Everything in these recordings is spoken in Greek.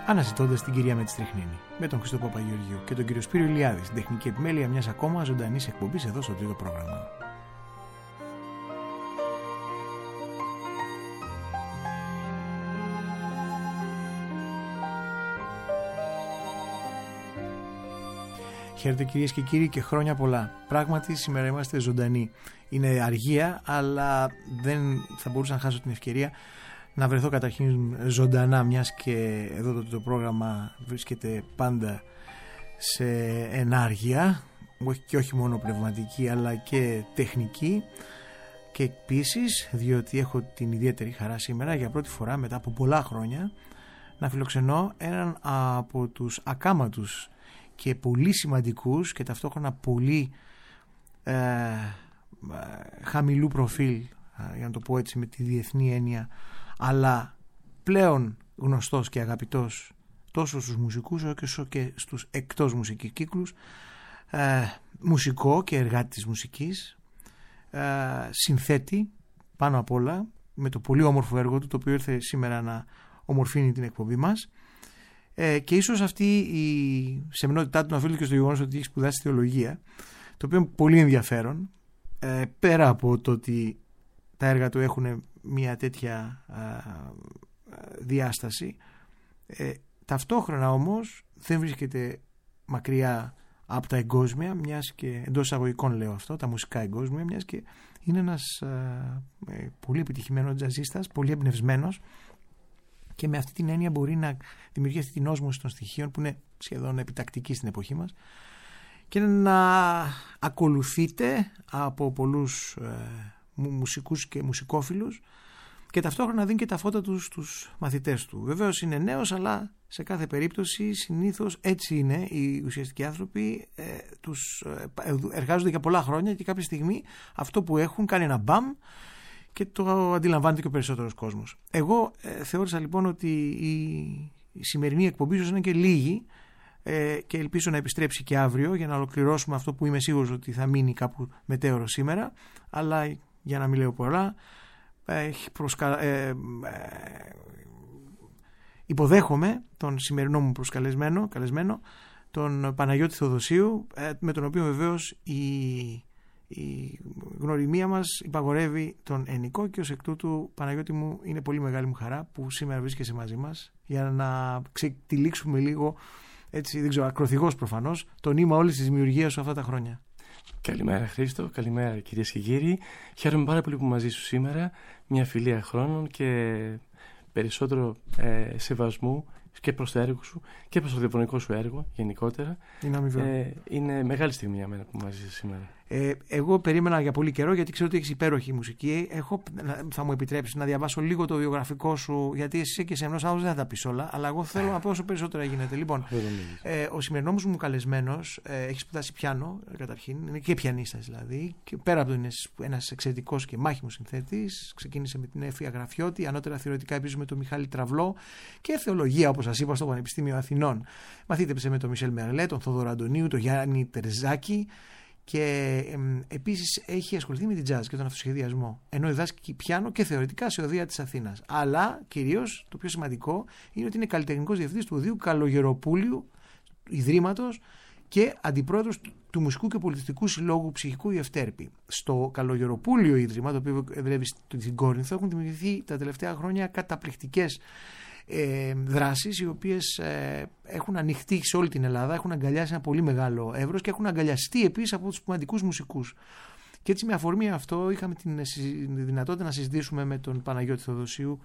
αναζητώντας την κυρία Μετστριχνίνη, με τον Χριστό Παπαγεωργίου και τον κύριο Σπύριο Ηλιάδη στην τεχνική επιμέλεια μιας ακόμα ζωντανής εκπομπής εδώ στο τρίτο πρόγραμμα. Χαίρετε κυρίες και κύριοι και χρόνια πολλά. Πράγματι σήμερα είμαστε ζωντανοί. Είναι αργία, αλλά δεν θα μπορούσα να χάσω την ευκαιρία να βρεθώ καταρχήν ζωντανά, μιας και εδώ το πρόγραμμα βρίσκεται πάντα σε ενάργεια και όχι μόνο πνευματική αλλά και τεχνική, και επίσης διότι έχω την ιδιαίτερη χαρά σήμερα για πρώτη φορά μετά από πολλά χρόνια να φιλοξενώ έναν από τους ακάματους και πολύ σημαντικούς και ταυτόχρονα πολύ χαμηλού προφίλ, για να το πω έτσι με τη διεθνή έννοια, αλλά πλέον γνωστός και αγαπητός τόσο στους μουσικούς όσο και στους εκτός μουσικής κύκλους, μουσικό και εργάτη της μουσικής, συνθέτη πάνω απ' όλα με το πολύ όμορφο έργο του, το οποίο ήρθε σήμερα να ομορφύνει την εκπομπή μας, και ίσως αυτή η σεμνότητά του να οφείλεται και στο γεγονός ότι έχει σπουδάσει θεολογία, το οποίο είναι πολύ ενδιαφέρον, πέρα από το ότι τα έργα του έχουν μια τέτοια διάσταση. Ταυτόχρονα όμως δεν βρίσκεται μακριά από τα εγκόσμια, μιας και εντός εισαγωγικών λέω αυτό, τα μουσικά εγκόσμια, μιας και είναι ένας πολύ επιτυχημένος τζαζίστας, πολύ εμπνευσμένος, και με αυτή την έννοια μπορεί να δημιουργεί αυτή την όσμωση των στοιχείων που είναι σχεδόν επιτακτική στην εποχή μας και να ακολουθείται από πολλούς μουσικούς και μουσικόφιλους, και ταυτόχρονα δίνει και τα φώτα του στους μαθητές του. Βεβαίως είναι νέος, αλλά σε κάθε περίπτωση συνήθως έτσι είναι οι ουσιαστικοί άνθρωποι, εργάζονται για πολλά χρόνια και κάποια στιγμή αυτό που έχουν κάνει ένα μπαμ και το αντιλαμβάνεται και ο περισσότερος κόσμος. Εγώ θεώρησα λοιπόν ότι η σημερινή εκπομπή ίσως είναι και λίγη, και ελπίζω να επιστρέψει και αύριο για να ολοκληρώσουμε αυτό που είμαι σίγουρος ότι θα μείνει κάπου μετέωρο σήμερα, αλλά για να μην λέω πολλά, υποδέχομαι τον σημερινό μου καλεσμένο, τον Παναγιώτη Θεοδοσίου, με τον οποίο βεβαίως η γνωριμία μας υπαγορεύει τον ενικό, και ως εκ τούτου, Παναγιώτη μου, είναι πολύ μεγάλη μου χαρά που σήμερα βρίσκεσαι μαζί μας για να ξετυλίξουμε λίγο, έτσι, δεν ξέρω, ακροθυγός προφανώς, το νήμα όλης της δημιουργίας σου αυτά τα χρόνια. Καλημέρα Χρήστο, καλημέρα κυρίες και κύριοι. Χαίρομαι πάρα πολύ που μαζί σου σήμερα, μια φιλία χρόνων και περισσότερο σεβασμού και προς το έργο σου και προς το διαφωνικό σου έργο γενικότερα. Είναι μεγάλη στιγμή για μένα που μαζί είσαι σήμερα. Εγώ περίμενα για πολύ καιρό, γιατί ξέρω ότι έχεις υπέροχη μουσική. Θα μου επιτρέψεις να διαβάσω λίγο το βιογραφικό σου, γιατί εσύ είσαι και σεμνός άνθρωπος, δεν θα τα πεις όλα, αλλά εγώ θέλω να πω όσο περισσότερα γίνεται. Λοιπόν, ο σημερινός μου καλεσμένος έχει σπουδάσει πιάνο, καταρχήν, είναι και πιανίστας δηλαδή, και πέρα από το είναι ένας εξαιρετικός και μάχημος συνθέτης, ξεκίνησε με την Έφη Αγραφιώτη, ανώτερα θεωρητικά επίσης με τον Μιχάλη Τραυλό, και θεολογία, όπως σας είπα, στο Πανεπιστήμιο Αθηνών. Μαθήτεψε με τον Μισελ Μερλέ, τον Θόδωρο Αντωνίου, τον Γιάννη Τερζάκη. Και επίσης έχει ασχοληθεί με την jazz και τον αυτοσχεδιασμό, ενώ διδάσκει πιάνο και θεωρητικά σε οδεία της Αθήνας. Αλλά κυρίως το πιο σημαντικό είναι ότι είναι καλλιτεχνικός διευθυντής του Οδείου Καλογεροπούλιου Ιδρύματος και αντιπρόεδρος του Μουσικού και Πολιτιστικού Συλλόγου Ψυχικού Ιευτέρπη. Στο Καλογεροπούλιο Ίδρυμα, το οποίο εδρεύει στην Κόρινθο, έχουν δημιουργηθεί τα τελευταία χρόνια καταπληκτικές δράσεις, οι οποίες έχουν ανοιχτεί σε όλη την Ελλάδα, έχουν αγκαλιάσει ένα πολύ μεγάλο εύρος και έχουν αγκαλιαστεί επίσης από τους σημαντικούς μουσικούς. Και έτσι, με αφορμή αυτό, είχαμε τη δυνατότητα να συζητήσουμε με τον Παναγιώτη Θεοδοσίου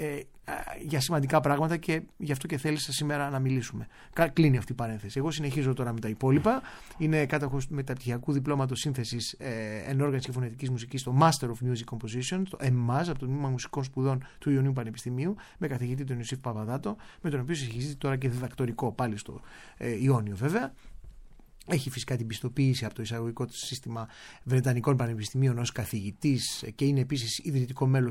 για σημαντικά πράγματα, και γι' αυτό και θέλησα σήμερα να μιλήσουμε. Κλείνει αυτή η παρένθεση. Εγώ συνεχίζω τώρα με τα υπόλοιπα. Είναι κάτοχος μεταπτυχιακού διπλώματος σύνθεσης ενόργανης και φωνητικής μουσικής στο Master of Music Composition, το MMAS, από το Τμήμα Μουσικών Σπουδών του Ιωνίου Πανεπιστημίου, με καθηγητή τον Ιωσήφ Παπαδάτο, με τον οποίο συγχυζείται τώρα και διδακτορικό πάλι στο Ιόνιο βέβαια. Έχει φυσικά την πιστοποίηση από το εισαγωγικό του σύστημα Βρετανικών Πανεπιστημίων ως καθηγητής, και είναι επίσης ιδρυτικό μέλος του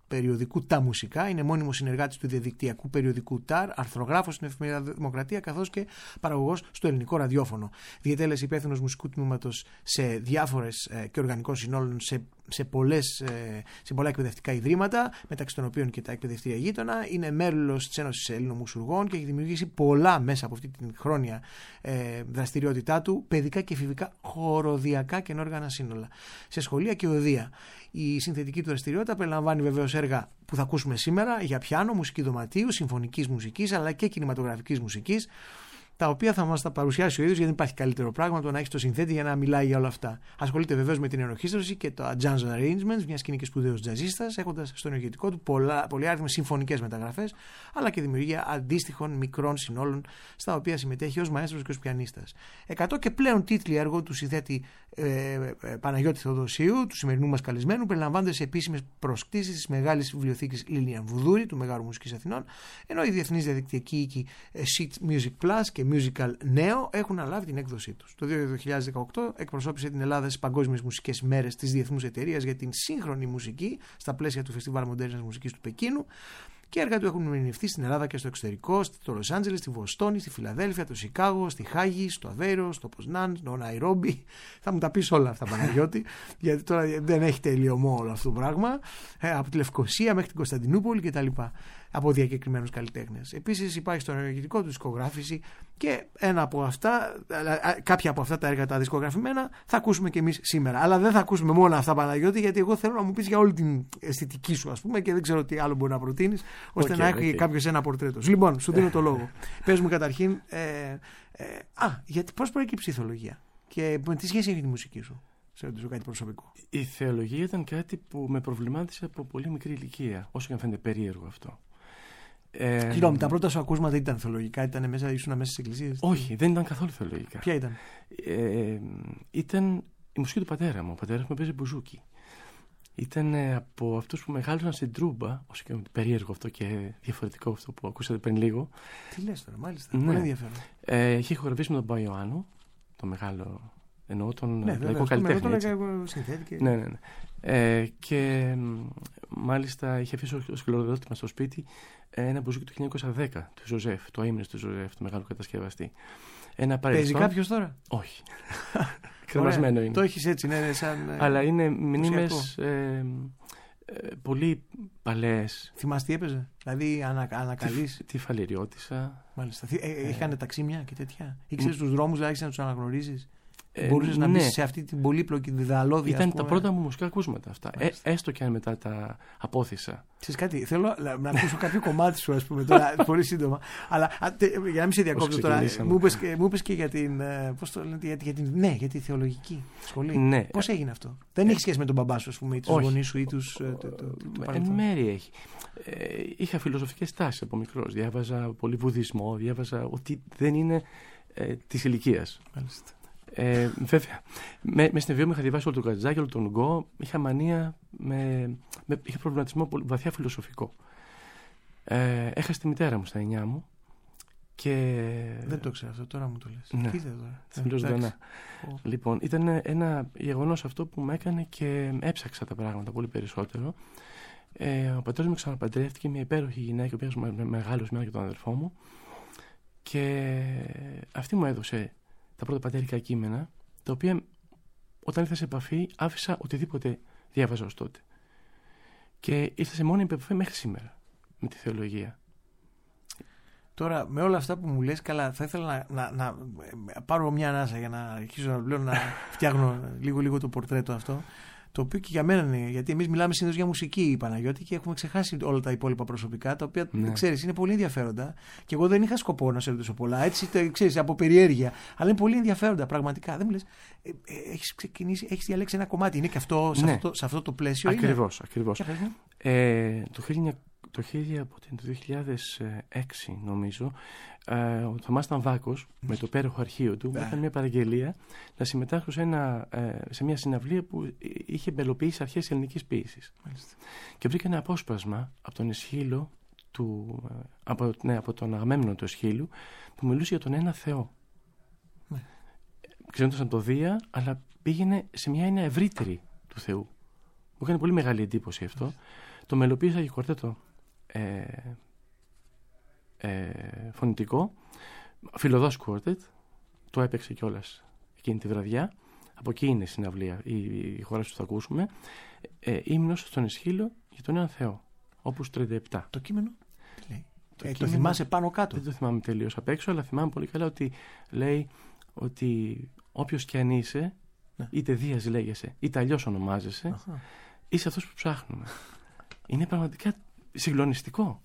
περιοδικού Τα Μουσικά, είναι μόνιμος συνεργάτης του διαδικτυακού περιοδικού ΤΑΡ, αρθρογράφος στην εφημερίδα Δημοκρατία, καθώς και παραγωγός στο ελληνικό ραδιόφωνο. Διετέλεσε υπεύθυνος μουσικού τμήματος σε διάφορες και οργανικών συνόλων σε πολλά εκπαιδευτικά ιδρύματα, μεταξύ των οποίων και τα εκπαιδευτήρια γείτονα. Είναι μέλος της Ένωσης Ελλήνων Μουσουργών και έχει δημιουργήσει πολλά μέσα από αυτή την χρόνια δραστηριότητά του, παιδικά και εφηβικά χοροδιακά και ενόργανα σύνολα, σε σχολεία και οδεία. Η συνθετική του δραστηριότητα περιλαμβάνει βεβαίως έργα που θα ακούσουμε σήμερα για πιάνο, μουσική δωματίου, συμφωνικής μουσικής αλλά και κινηματογραφικής μουσικής, τα οποία θα μας τα παρουσιάσει ο ίδιος, γιατί δεν υπάρχει καλύτερο πράγμα από το να έχει το συνθέτη για να μιλάει για όλα αυτά. Ασχολείται βεβαίως με την ενορχήστρωση και το jazz arrangements, μια σκηνή και σπουδαίος τζαζίστας, έχοντας στο ενεργητικό του πολυάριθμες συμφωνικές μεταγραφές, αλλά και δημιουργία αντίστοιχων μικρών συνόλων, στα οποία συμμετέχει ως μαέστρος και ως πιανίστας. 100 και πλέον τίτλοι έργου του συνθέτη Παναγιώτη Θεοδοσίου, του σημερινού μας καλεσμένου, περιλαμβάνονται σε επίσημες προσκτήσεις της μεγάλης βιβλιοθήκης Λίλιαν Βουδούρη, του Μεγάρου Μουσικής Αθηνών, ενώ οι διεθνείς διαδικτυακοί οίκοι Sheet Music Plus και Musical Neo έχουν αναλάβει την έκδοσή τους. Το 2018 εκπροσώπησε την Ελλάδα στις Παγκόσμιες Μουσικές Μέρες της Διεθνούς Εταιρείας για την Σύγχρονη Μουσική στα πλαίσια του Φεστιβάλ Μοντέρνας Μουσικής του Πεκίνου, και έργα του έχουν ερμηνευτεί στην Ελλάδα και στο εξωτερικό, στο Λος Άντζελες, στη Βοστόνη, στη Φιλαδέλφια, το Σικάγο, στη Χάγη, στο Αβέρο, στο Ποσνάν, στο Ναϊρόμπι. Θα μου τα πεις όλα αυτά, Παναγιώτη, γιατί τώρα δεν έχει τελειωμό όλο αυτό το πράγμα. Από τη Λευκοσία μέχρι την Κωνσταντινούπολη κτλ. Από διακεκριμένους καλλιτέχνες. Επίσης υπάρχει στο ενεργητικό του δισκογράφηση και κάποια από αυτά τα έργα τα δισκογραφημένα θα ακούσουμε και εμείς σήμερα. Αλλά δεν θα ακούσουμε μόνο αυτά, Παναγιώτη, γιατί εγώ θέλω να μου πεις για όλη την αισθητική σου, ας πούμε, και δεν ξέρω τι άλλο μπορεί να προτείνεις, ώστε να έχει κάποιος ένα πορτρέτο. Λοιπόν, σου δίνω το λόγο. Πες μου καταρχήν, πώς προέκυψε η θεολογία και με τι σχέση έχει τη μουσική σου? Σε ρωτήσω κάτι προσωπικό. Η θεολογία ήταν κάτι που με προβλημάτισε από πολύ μικρή ηλικία, όσο και αν φαίνεται περίεργο αυτό. Συγγνώμη, τα πρώτα σου ακούσματα ήταν θεολογικά, ήσουν μέσα στις εκκλησίες? Όχι, δεν ήταν καθόλου θεολογικά. Ποια ήταν? Ήταν η μουσική του πατέρα μου. Ο πατέρας μου παίζει μπουζούκι. Ήταν από αυτούς που μεγάλωσαν στην τρούμπα, όσο και περίεργο αυτό και διαφορετικό αυτό που ακούσατε πριν λίγο. Τι λες τώρα, μάλιστα. Πολύ ενδιαφέρον. Είχε ηχογραφήσει με τον Παϊωάννου, το μεγάλο. Εννοώ τον λαϊκό καλλιτέχνη. Ναι. Και μάλιστα είχε αφήσει ως κληροδότημα στο σπίτι ένα μπουζούκι του 1910 του Ζωζέφ, το αείμνηστο του Ζωζέφ, του μεγάλου κατασκευαστή. Παίζει κάποιος τώρα? Όχι. Κρεμασμένο είναι. Το έχεις έτσι, ναι, σαν. Αλλά είναι μνήμες πολύ παλαιές. Θυμάσαι τι έπαιζε? Δηλαδή ανακαλείς? Τη Φαλαιριώτισσα. Μάλιστα. Είχαν ταξίμια και τέτοια? Ήξερες τους δρόμους, δηλαδή να τους αναγνωρίζεις? Μπορούσες να μπεις σε αυτή την πολύπλοκη διδαλώδια? Ήταν τα πρώτα μου μουσικά ακούσματα αυτά. Έστω και αν μετά τα απόθυσα. Ξέρεις κάτι, θέλω να ακούσω κάποιο κομμάτι σου, ας πούμε, τώρα, πολύ σύντομα. Αλλά για να μην σε διακόψω τώρα, μου είπες και για την. Πώς το λένε, για τη θεολογική σχολή. Ναι. Πώς έγινε αυτό? Δεν έχει σχέση με τον μπαμπά σου, ας πούμε, ή τους γονείς σου ή τους. Εν μέρει έχει. Είχα φιλοσοφικές τάσεις από μικρός. Διάβαζα πολύ βουδισμό, διάβαζα ότι δεν είναι της ηλικίας. Μάλιστα. Βέβαια, με στην μου είχα διαβάσει όλο τον Κατζάκη, όλο τον Γκο. Είχα μανία, είχα προβληματισμό βαθιά φιλοσοφικό. Έχασα τη μητέρα μου στα 9 μου και. Δεν το ξέρω αυτό, τώρα μου το λες. Ναι, θα μιλώ ζωντανά. Λοιπόν, ήταν ένα γεγονός αυτό που με έκανε και έψαξα τα πράγματα πολύ περισσότερο. Ο πατέρας μου ξαναπαντρεύτηκε, μια υπέροχη γυναίκα, η οποία μεγάλωσε μένα και τον αδερφό μου, και αυτή μου έδωσε τα πρώτα πατερικά κείμενα, τα οποία όταν ήρθα σε επαφή άφησα οτιδήποτε διάβαζα ως τότε. Και ήρθα σε μόνη επαφή μέχρι σήμερα με τη θεολογία. Τώρα με όλα αυτά που μου λες, καλά, θα ήθελα να πάρω μια ανάσα για να αρχίσω να φτιάχνω λίγο το πορτρέτο αυτό. Το οποίο και για μένα είναι, γιατί εμείς μιλάμε συνήθως για μουσική, Παναγιώτη, και έχουμε ξεχάσει όλα τα υπόλοιπα προσωπικά, τα οποία, ξέρεις, είναι πολύ ενδιαφέροντα. Και εγώ δεν είχα σκοπό να σε ρωτήσω πολλά, έτσι, ξέρεις, από περιέργεια. Αλλά είναι πολύ ενδιαφέροντα, πραγματικά. Δεν μου λες, έχεις διαλέξει ένα κομμάτι, είναι και αυτό, σε αυτό το πλαίσιο? Ακριβώς. Το 2006 νομίζω, ο Θωμάς Ταμβάκος με το υπέροχο αρχείο του έκανε μια παραγγελία να συμμετάσχω σε μια συναυλία που είχε εμπελοποιήσει αρχές της ελληνικής ποίησης. Και βρήκα ένα απόσπασμα από τον Αισχύλο, από τον Αγαμέμνο του Αισχύλου, που μιλούσε για τον ένα Θεό. Ξέροντας το Δία, αλλά πήγαινε σε μια έννοια ευρύτερη του Θεού. Μου έκανε πολύ μεγάλη εντύπωση αυτό. Το μελοποίησα για κουαρτέτο φωνητικό, Φιλοδός Quartet, το έπαιξε κιόλας εκείνη τη βραδιά. Από εκεί είναι η συναυλία, η χώρα που θα ακούσουμε. Ύμνος στον Εσχύλο για τον Έναν Θεό, Όπους 37. Το κείμενο τι λέει? Το θυμάσαι πάνω κάτω? Δεν το θυμάμαι τελείως απ' έξω, αλλά θυμάμαι πολύ καλά ότι λέει ότι όποιος κι αν είσαι, είτε Δίας λέγεσαι, είτε αλλιώς ονομάζεσαι, είσαι αυτός που ψάχνουμε. Είναι πραγματικά συγκλονιστικό.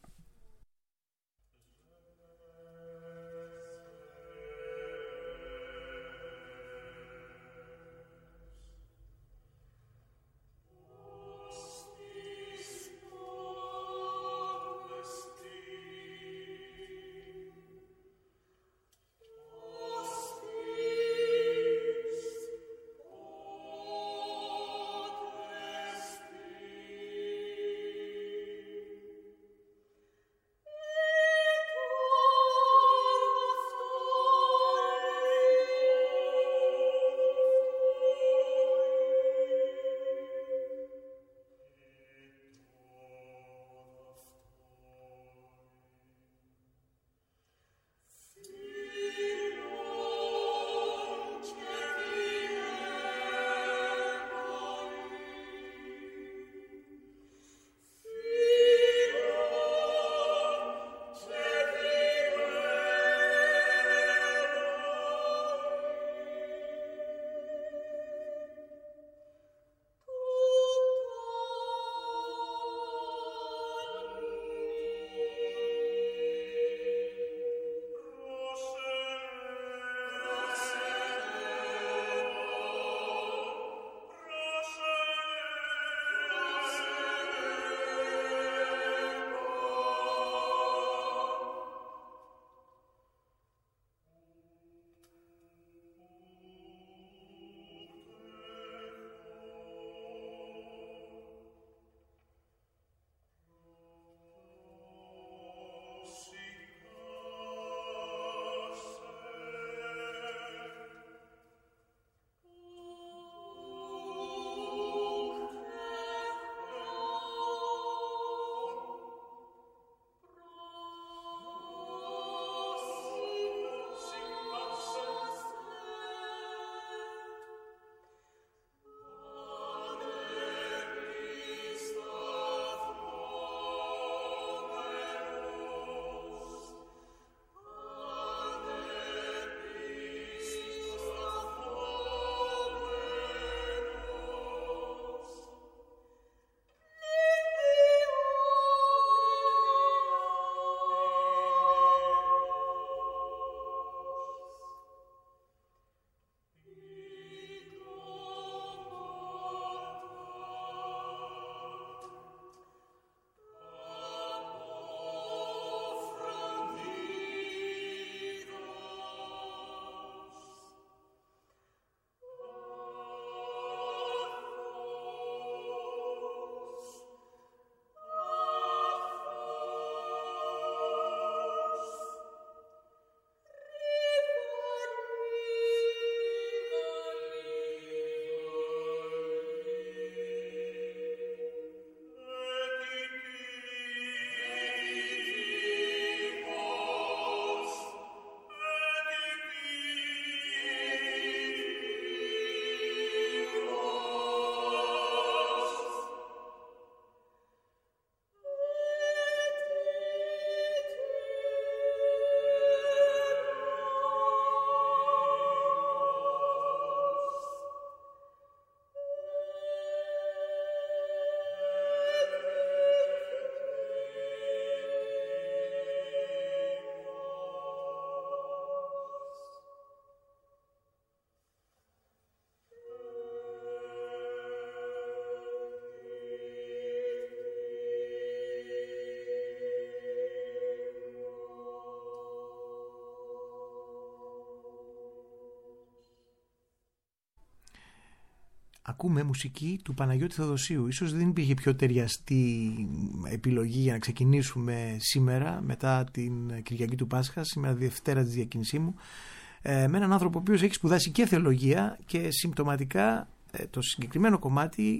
Ακούμε μουσική του Παναγιώτη Θεοδοσίου. Ίσως δεν υπήρχε πιο ταιριαστή επιλογή για να ξεκινήσουμε σήμερα, μετά την Κυριακή του Πάσχα, σήμερα Δευτέρα της Διακινησίμου, με έναν άνθρωπο ο οποίος έχει σπουδάσει και θεολογία και συμπτωματικά το συγκεκριμένο κομμάτι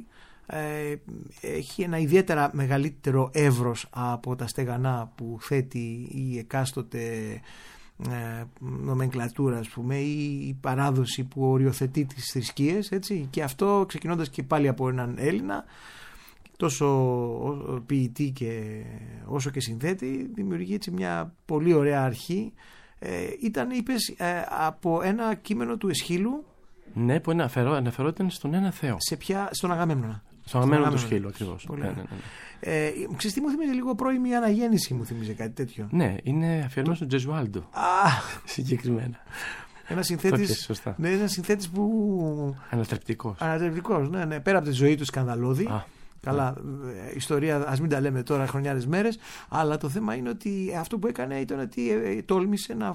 έχει ένα ιδιαίτερα μεγαλύτερο εύρος από τα στεγανά που θέτει η εκάστοτε νομενκλατούρα, ας πούμε, ή η παράδοση που οριοθετεί τις θρησκείες, έτσι. Και αυτό, ξεκινώντας και πάλι από έναν Έλληνα τόσο ποιητή και όσο και συνθέτη, δημιουργεί έτσι μια πολύ ωραία αρχή. Ήταν, είπες, από ένα κείμενο του Αισχύλου. Ναι, που αναφερόταν στον ένα Θεό. Στον Αγαμέμνονα. Στον Αγαμέμνονα του Αισχύλου, ακριβώς. Ναι. Ξέρεις τι μου θυμίζει, λίγο πρώιμη αναγέννηση μου θυμίζει κάτι τέτοιο. Ναι, είναι αφιερωμένο στον Τζεζουάλντο. Συγκεκριμένα. Ένας συνθέτης που... Ανατρεπτικός, ναι. Πέρα από τη ζωή του σκανδαλώδη. Καλά, ιστορία ας μην τα λέμε τώρα χρονιάρες μέρες, αλλά το θέμα είναι ότι αυτό που έκανε ήταν ότι τόλμησε να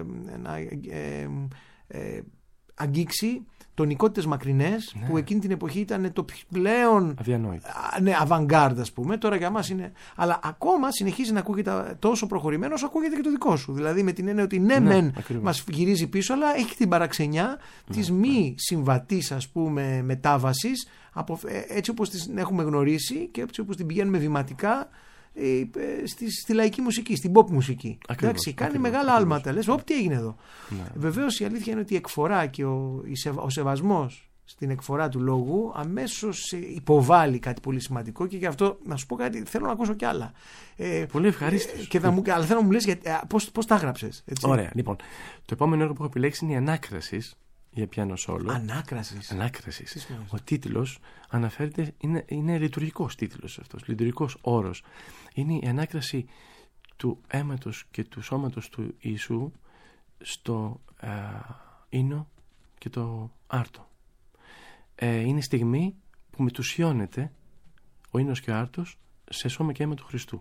αγγίξει τονικότητες μακρινές, που εκείνη την εποχή ήταν το πλέον αδιανόητο. Ναι, avant-garde, ας πούμε. Τώρα για μας είναι. Αλλά ακόμα συνεχίζει να ακούγεται τόσο προχωρημένο όσο ακούγεται και το δικό σου. Δηλαδή με την έννοια ότι μεν μας γυρίζει πίσω, αλλά έχει την παραξενιά της μη συμβατής, ας πούμε, μετάβασης, έτσι όπως την έχουμε γνωρίσει και έτσι όπως την πηγαίνουμε βηματικά στη λαϊκή μουσική, στην pop μουσική. Εντάξει, κάνει μεγάλα άλματα. Λες, τι έγινε εδώ. Ναι. Βεβαίως η αλήθεια είναι ότι η εκφορά και ο σεβασμός στην εκφορά του λόγου αμέσως υποβάλλει κάτι πολύ σημαντικό, και γι' αυτό να σου πω κάτι, θέλω να ακούσω κι άλλα. Πολύ ευχαρίστως. Αλλά θέλω να μου λες πώς τα έγραψες. Ωραία, λοιπόν. Το επόμενο έργο που έχω επιλέξει είναι η Ανάκρασης για πιάνο σόλο. Ανάκρασης. Ο τίτλος αναφέρεται, είναι λειτουργικός τίτλος αυτός, λειτουργικός όρος. Είναι η ανάκραση του αίματος και του σώματος του Ιησού στο ίνο και το άρτο. Είναι η στιγμή που μετουσιώνεται ο ίνος και ο άρτος σε σώμα και αίμα του Χριστού.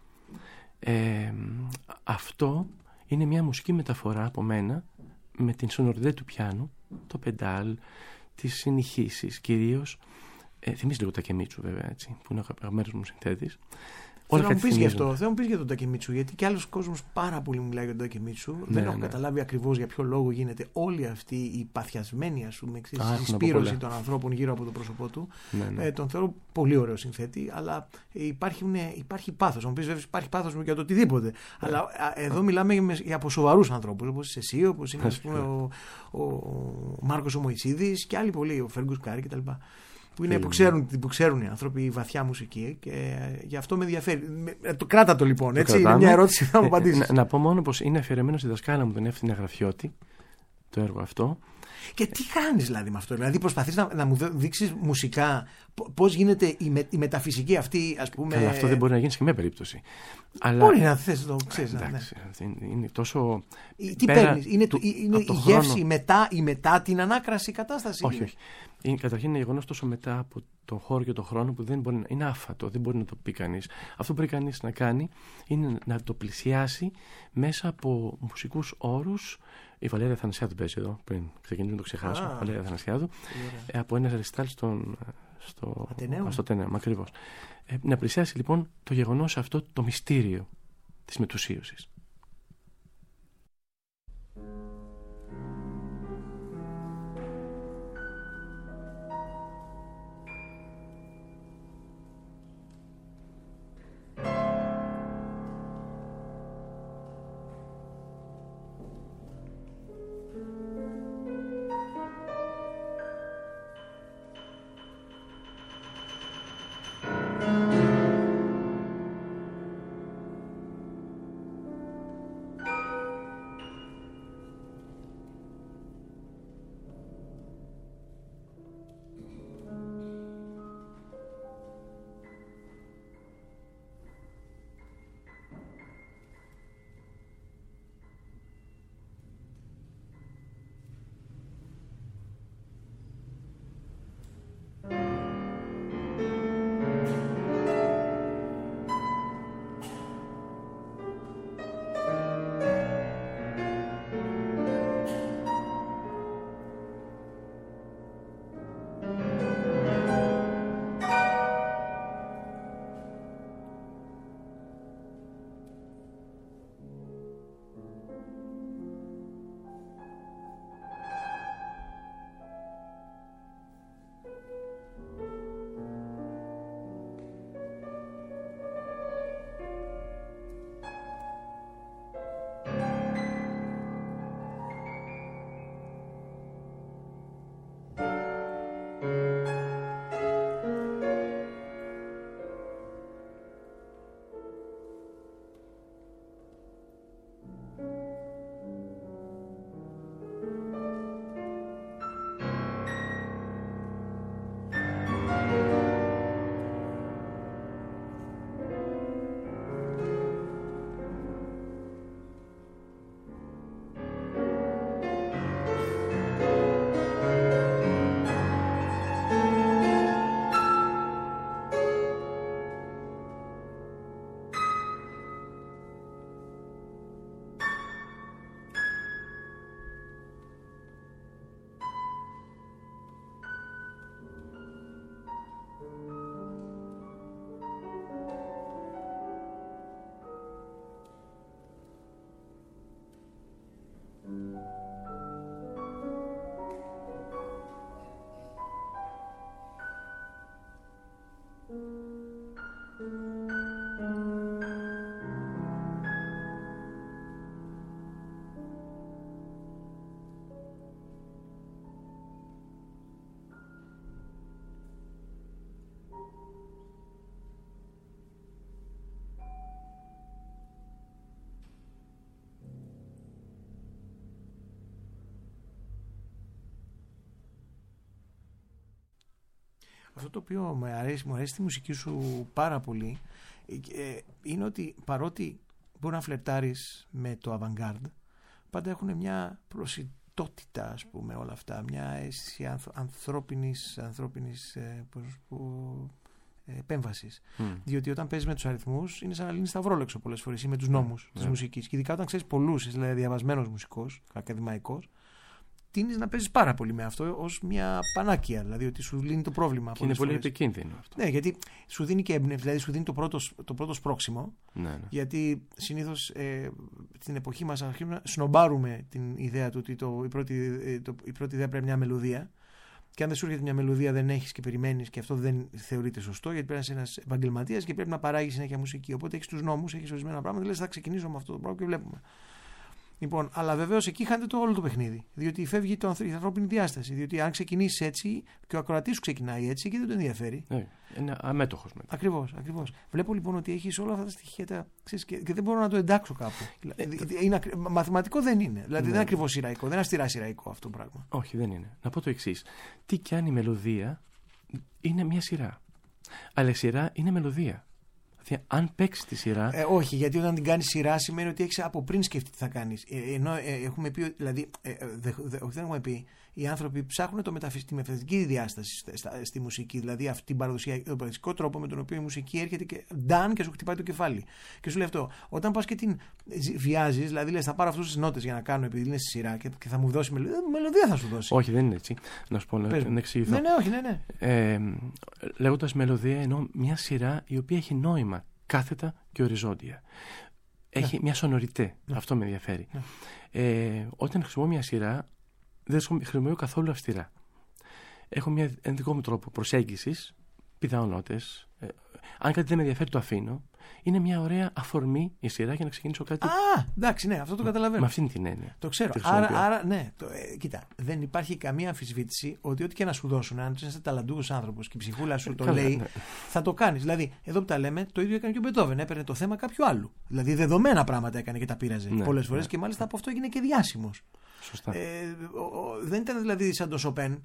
Αυτό είναι μια μουσική μεταφορά από μένα, με την σονοριδέ του πιάνου, το πεντάλ, τις συνηχήσεις κυρίως. Θυμίζει λίγο Τακεμίτσου, βέβαια, έτσι, που είναι ο αγαπημένος μου συνθέτης. Θέλω να μου πεις γι' αυτό, θέλω να μου πεις για τον Τακεμίτσου, γιατί και άλλος κόσμος πάρα πολύ μιλάει για τον Τακεμίτσου. Δεν έχω καταλάβει ακριβώς για ποιο λόγο γίνεται όλη αυτή η παθιασμένη, ας πούμε, συσπήρωση των ανθρώπων γύρω από το πρόσωπό του. Τον θεωρώ πολύ ωραίο συνθέτη, αλλά υπάρχει πάθος. Θα μου πεις, βέβαια, υπάρχει πάθος για το οτιδήποτε. Αλλά εδώ μιλάμε από σοβαρούς ανθρώπους, όπως είσαι εσύ, όπως είναι, ας πούμε, ο Μάρκος ο Μωυσίδης και άλλοι πολλοί, ο Φέργκος Κάρη κτλ. Που ξέρουν οι άνθρωποι βαθιά μουσική, και γι' αυτό με ενδιαφέρει. Κράτα το λοιπόν, έτσι. Είναι μια ερώτηση που θα μου απαντήσεις. Να πω μόνο πως είναι αφιερωμένο στη δασκάλα μου, τον Εύθυνα Γραφιώτη, το έργο αυτό. Και τι κάνεις δηλαδή με αυτό, δηλαδή προσπαθείς να μου δείξεις μουσικά πώς γίνεται η μεταφυσική αυτή, ας πούμε. Καλά, αυτό δεν μπορεί να γίνει σε καμία περίπτωση. Μπορεί να θες να το ξέρεις. Εντάξει, είναι τόσο. Τι παίρνεις, είναι η γεύση μετά την ανάκραση κατάσταση. Όχι. Καταρχήν είναι γεγονός τόσο μετά από τον χώρο και τον χρόνο που δεν μπορεί να είναι άφατο, δεν μπορεί να το πει κανείς. Αυτό που μπορεί κανείς να κάνει είναι να το πλησιάσει μέσα από μουσικούς όρους. Η Βαλέρια Αθανασιάδου παίζει εδώ, πριν ξεκινήσουμε να το ξεχάσω. Βαλέρια Αθανασιάδου, από ένα ρεστάλ στο Ατενέο, ακριβώς. Να πλησιάσει λοιπόν το γεγονός αυτό, το μυστήριο της μετουσίωσης. Αυτό το οποίο μου αρέσει στη μουσική σου πάρα πολύ είναι ότι παρότι μπορεί να φλερτάρεις με το avant-garde, πάντα έχουν μια προσιτότητα, ας πούμε, όλα αυτά, μια αίσθηση ανθρώπινης επέμβασης. Διότι όταν παίζεις με τους αριθμούς είναι σαν να λύνεις σταυρόλεξο πολλές φορές ή με τους νόμους της μουσικής. Και ειδικά όταν ξέρεις πολλούς, είσαι δηλαδή διαβασμένος μουσικός, ακαδημαϊκός, τείνεις να παίζεις πάρα πολύ με αυτό ως μια πανάκια, δηλαδή ότι σου λύνει το πρόβλημα. Και είναι πολύ επικίνδυνο αυτό. Ναι, γιατί σου δίνει και έμπνευση, δηλαδή σου δίνει το πρώτο σπρώξιμο. Ναι. Γιατί συνήθως στην εποχή μας αρχίζουμε να σνομπάρουμε την ιδέα του ότι η πρώτη ιδέα πρέπει μια μελωδία. Και αν δεν σου έρχεται μια μελωδία, δεν έχεις και περιμένεις, και αυτό δεν θεωρείται σωστό, γιατί πρέπει να είσαι ένας επαγγελματίας και πρέπει να παράγεις συνέχεια μουσική. Οπότε έχεις τους νόμους, έχεις ορισμένα πράγματα, λες θα ξεκινήσω με αυτό το πράγμα και βλέπουμε. Λοιπόν, αλλά βεβαίως εκεί χάνεται όλο το παιχνίδι. Διότι φεύγει η ανθρώπινη διάσταση. Διότι αν ξεκινήσεις έτσι, και ο ακροατής σου ξεκινάει έτσι και δεν τον ενδιαφέρει. Είναι αμέτωχος μετά. Ακριβώς. Βλέπω λοιπόν ότι έχεις όλα αυτά τα στοιχεία και δεν μπορώ να το εντάξω κάπου. Μαθηματικό δεν είναι. Δηλαδή δεν είναι ακριβώς σειραϊκό, δεν είναι αυστηρά σειραϊκό αυτό το πράγμα. Όχι, δεν είναι. Να πω το εξής. Τι κι αν η μελωδία είναι μια σειρά. Αλλά η σειρά είναι μελωδία. Αν παίξει τη σειρά. Όχι, γιατί όταν την κάνεις σειρά σημαίνει ότι έχεις από πριν σκεφτεί τι θα κάνεις. Ενώ έχουμε πει, δηλαδή, δεν έχουμε πει, οι άνθρωποι ψάχνουν τη μεταφυσική διάσταση στη μουσική, δηλαδή τον παραδοσιακό τρόπο με τον οποίο η μουσική έρχεται και ντάν και σου χτυπάει το κεφάλι. Και σου λέει αυτό. Όταν πας και την βιάζεις, δηλαδή λες θα πάρω αυτές τις νότες για να κάνω επειδή είναι στη σειρά και θα μου δώσει μελωδία, θα σου δώσει. Όχι, δεν είναι έτσι. Να σου πω να εξηγηθώ. Ναι. Λέγοντας μελωδία εννοώ μια σειρά η οποία έχει νόημα κάθετα και οριζόντια. Έχει μια σονοριτέ. Αυτό με ενδιαφέρει. Όταν χρησιμοποιώ μια σειρά, δεν χρησιμοποιώ καθόλου αυστηρά. Έχω ένα δικό μου τρόπο προσέγγισης, πηδάω νότες. Αν κάτι δεν με ενδιαφέρει, το αφήνω. Είναι μια ωραία αφορμή η σειρά για να ξεκινήσω κάτι. Εντάξει, ναι, αυτό το καταλαβαίνω. Με αυτήν την έννοια. Το ξέρω. Άρα ναι. Κοίτα, δεν υπάρχει καμία αμφισβήτηση ότι ό,τι και να σου δώσουν, αν είσαι ταλαντούχος άνθρωπος και η ψυχούλα σου το λέει, θα το κάνεις. Δηλαδή, εδώ που τα λέμε, το ίδιο έκανε και ο Μπετόβεν. Έπαιρνε το θέμα κάποιου άλλου. Δηλαδή, δεδομένα πράγματα έκανε και τα πείραζε πολλές φορές και μάλιστα από αυτό έγινε και διάσημος. Σωστά. Δεν ήταν δηλαδή σαν το Σοπέν.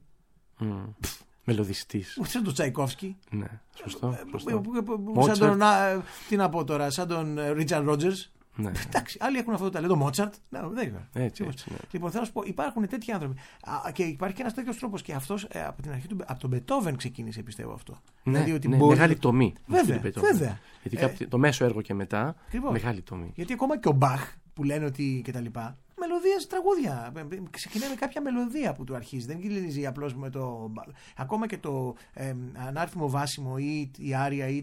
Μελωδιστής. Σαν τον Τσαϊκόφσκι. Ναι, σωστό. Σαν τον. Τι να πω τώρα, σαν τον Ρίτσαρντ Ρότζερς. Ναι. Εντάξει, άλλοι έχουν αυτό το ταλέντο. Μότσαρτ. Έτσι, ναι. Λοιπόν, θέλω να σου πω, υπάρχουν τέτοιοι άνθρωποι. Και υπάρχει και ένας τέτοιος τρόπος. Και αυτός από την αρχή από τον Μπετόβεν ξεκίνησε, πιστεύω αυτό. Ναι, δηλαδή ότι μεγάλη τομή. Βέβαια. Γιατί το μέσο έργο και μετά. Ακριβώς. Μεγάλη τομή. Γιατί ακόμα και ο Μπαχ που λένε ότι κτλ. Μελωδίες, τραγούδια. Ξεκινάει με κάποια μελωδία που του αρχίζει. Δεν κυλίζει απλώς με το. Ακόμα και το ανάρθιμο βάσιμο ή η άρια ή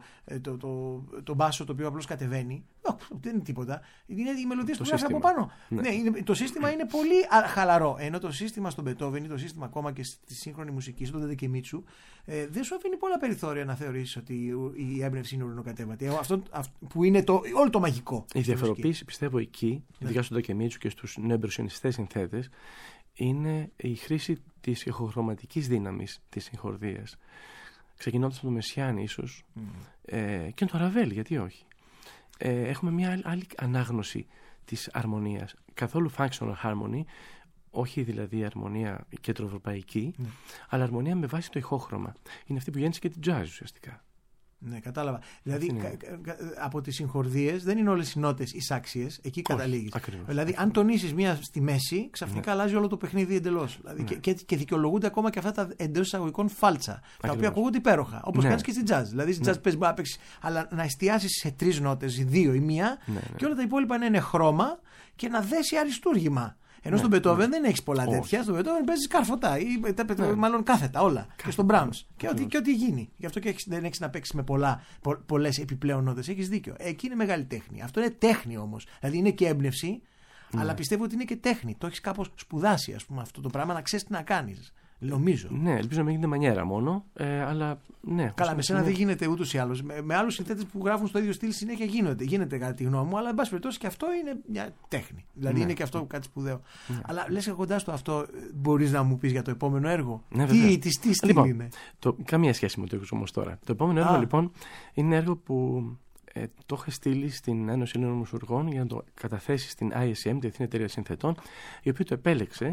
το μπάσο το οποίο απλώς κατεβαίνει. Δεν είναι τίποτα. Είναι οι μελωδίες που γράφει από πάνω. Ναι, το σύστημα είναι πολύ χαλαρό. Ενώ το σύστημα στον Μπετόβεν ή το σύστημα ακόμα και στη σύγχρονη μουσική, στον Τεντεκεμίτσου, δεν σου αφήνει πολλά περιθώρια να θεωρήσεις ότι η έμπνευση είναι ουρανοκατέβατη. Αυτό που είναι όλο το μαγικό. Η διαφοροποίηση, πιστεύω, εκεί, ειδικά στον Τεντεκεμίτσου και στους νεοεμπρεσιονιστές συνθέτες, είναι η χρήση της ηχοχρωματικής δύναμης της συγχορδίας. Ξεκινώντας από τον Μεσσιάνη, ίσως, και τον Ραβέλ, γιατί όχι. Έχουμε μια άλλη ανάγνωση της αρμονίας. Καθόλου functional harmony, όχι δηλαδή αρμονία κεντροευρωπαϊκή, αλλά αρμονία με βάση το ηχόχρωμα. Είναι αυτή που γέννησε και την jazz ουσιαστικά. Ναι, κατάλαβα. Δηλαδή, από τις συγχορδίες δεν είναι όλες οι νότες εισάξιες, εκεί καταλήγεις. Δηλαδή, αν τονίσεις μία στη μέση, ξαφνικά αλλάζει όλο το παιχνίδι εντελώς. Δηλαδή, και δικαιολογούνται ακόμα και αυτά τα εντός εισαγωγικών φάλτσα, τα οποία ακούγονται υπέροχα. Όπως κάνεις και στην jazz. Δηλαδή, στην jazz παίζεις, μπορεί να παίξεις, αλλά να εστιάσεις σε 3 νότες, 2 ή 1, και όλα τα υπόλοιπα να είναι χρώμα και να δέσει αριστούργημα. Ενώ στον Μπετόβεν δεν έχει πολλά τέτοια. Στον Μπετόβεν παίζει καρφωτά ή μάλλον κάθετα όλα. Και στον Μπράουνς. Και ό,τι γίνει. Γι' αυτό και δεν έχει να παίξει με πολλές επιπλέον νότες. Έχει δίκιο. Εκεί είναι μεγάλη τέχνη. Αυτό είναι τέχνη όμως. Δηλαδή είναι και έμπνευση, αλλά πιστεύω ότι είναι και τέχνη. Το έχει κάπως σπουδάσει, ας πούμε, αυτό το πράγμα, να ξέρει τι να κάνει. Νομίζω. Ναι, ελπίζω να μην γίνεται μανιέρα μόνο. Αλλά ναι. Καλά, με σένα δεν γίνεται ούτως ή άλλως. Με άλλους συνθέτες που γράφουν στο ίδιο στυλ συνέχεια γίνεται κατά τη γνώμη μου, αλλά εν πάση περιπτώσει και αυτό είναι μια τέχνη. Δηλαδή είναι και αυτό κάτι σπουδαίο. Αλλά λες έχοντας το αυτό, μπορείς να μου πεις για το επόμενο έργο. Τι στυλ λοιπόν, είναι. Καμία σχέση με το έργο όμως τώρα. Το επόμενο έργο λοιπόν είναι έργο που το είχε στείλει στην Ένωση Ελλήνων Μουσουργών για να το καταθέσει στην ISM, τη Διεθνή Εταιρεία Συνθετών, η οποία το επέλεξε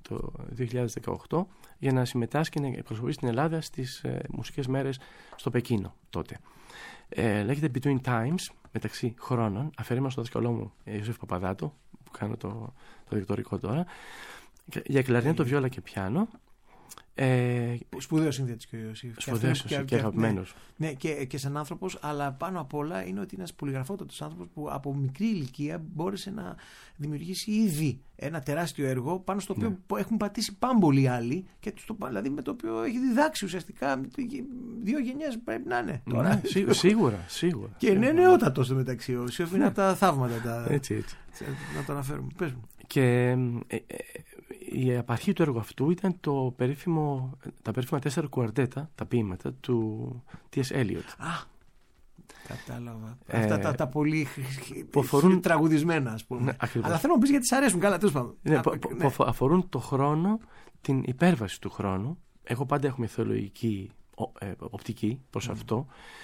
το 2018 για να συμμετάσχει και να εκπροσωπήσει την Ελλάδα στις μουσικές μέρες στο Πεκίνο τότε. Λέγεται Between Times, μεταξύ χρόνων, αφιέρωμα στο δάσκαλό μου Ιωσήφ Παπαδάτο, που κάνω το δικτορικό τώρα, για κλαρινέτο, βιόλα και πιάνο. Σπουδαίος συνθέτης και ο Ιωσήφ. Σπουδαίος και αγαπημένος. Ναι, και σαν άνθρωπος, αλλά πάνω απ' όλα είναι ότι είναι ένας πολυγραφότατος άνθρωπος που από μικρή ηλικία μπόρεσε να δημιουργήσει ήδη ένα τεράστιο έργο πάνω στο οποίο έχουν πατήσει πάμπολοι άλλοι, και δηλαδή με το οποίο έχει διδάξει ουσιαστικά 2 γενιές πρέπει να είναι τώρα. Ναι, σίγουρα. Και είναι νεότατος στο μεταξύ. Ο Ιωσήφ είναι από τα θαύματα. Έτσι. Να το αναφέρουμε. Πες μου. Και η απαρχή του έργου αυτού ήταν τα περίφημα 4 κουαρτέτα, τα ποίηματα του T.S. Eliot. Κατάλαβα. Αυτά τα πολύ τραγουδισμένα, ας πούμε. Ναι, αλλά θέλω να πεις γιατί σ' αρέσουν. Καλά, τέλος πάντων. Που αφορούν το χρόνο, την υπέρβαση του χρόνου. Εγώ πάντα έχω μυθολογική οπτική προς αυτό.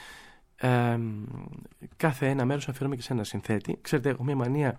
Κάθε ένα μέρος αφιερώνουμε και σε ένα συνθέτη. Ξέρετε, έχω μια μανία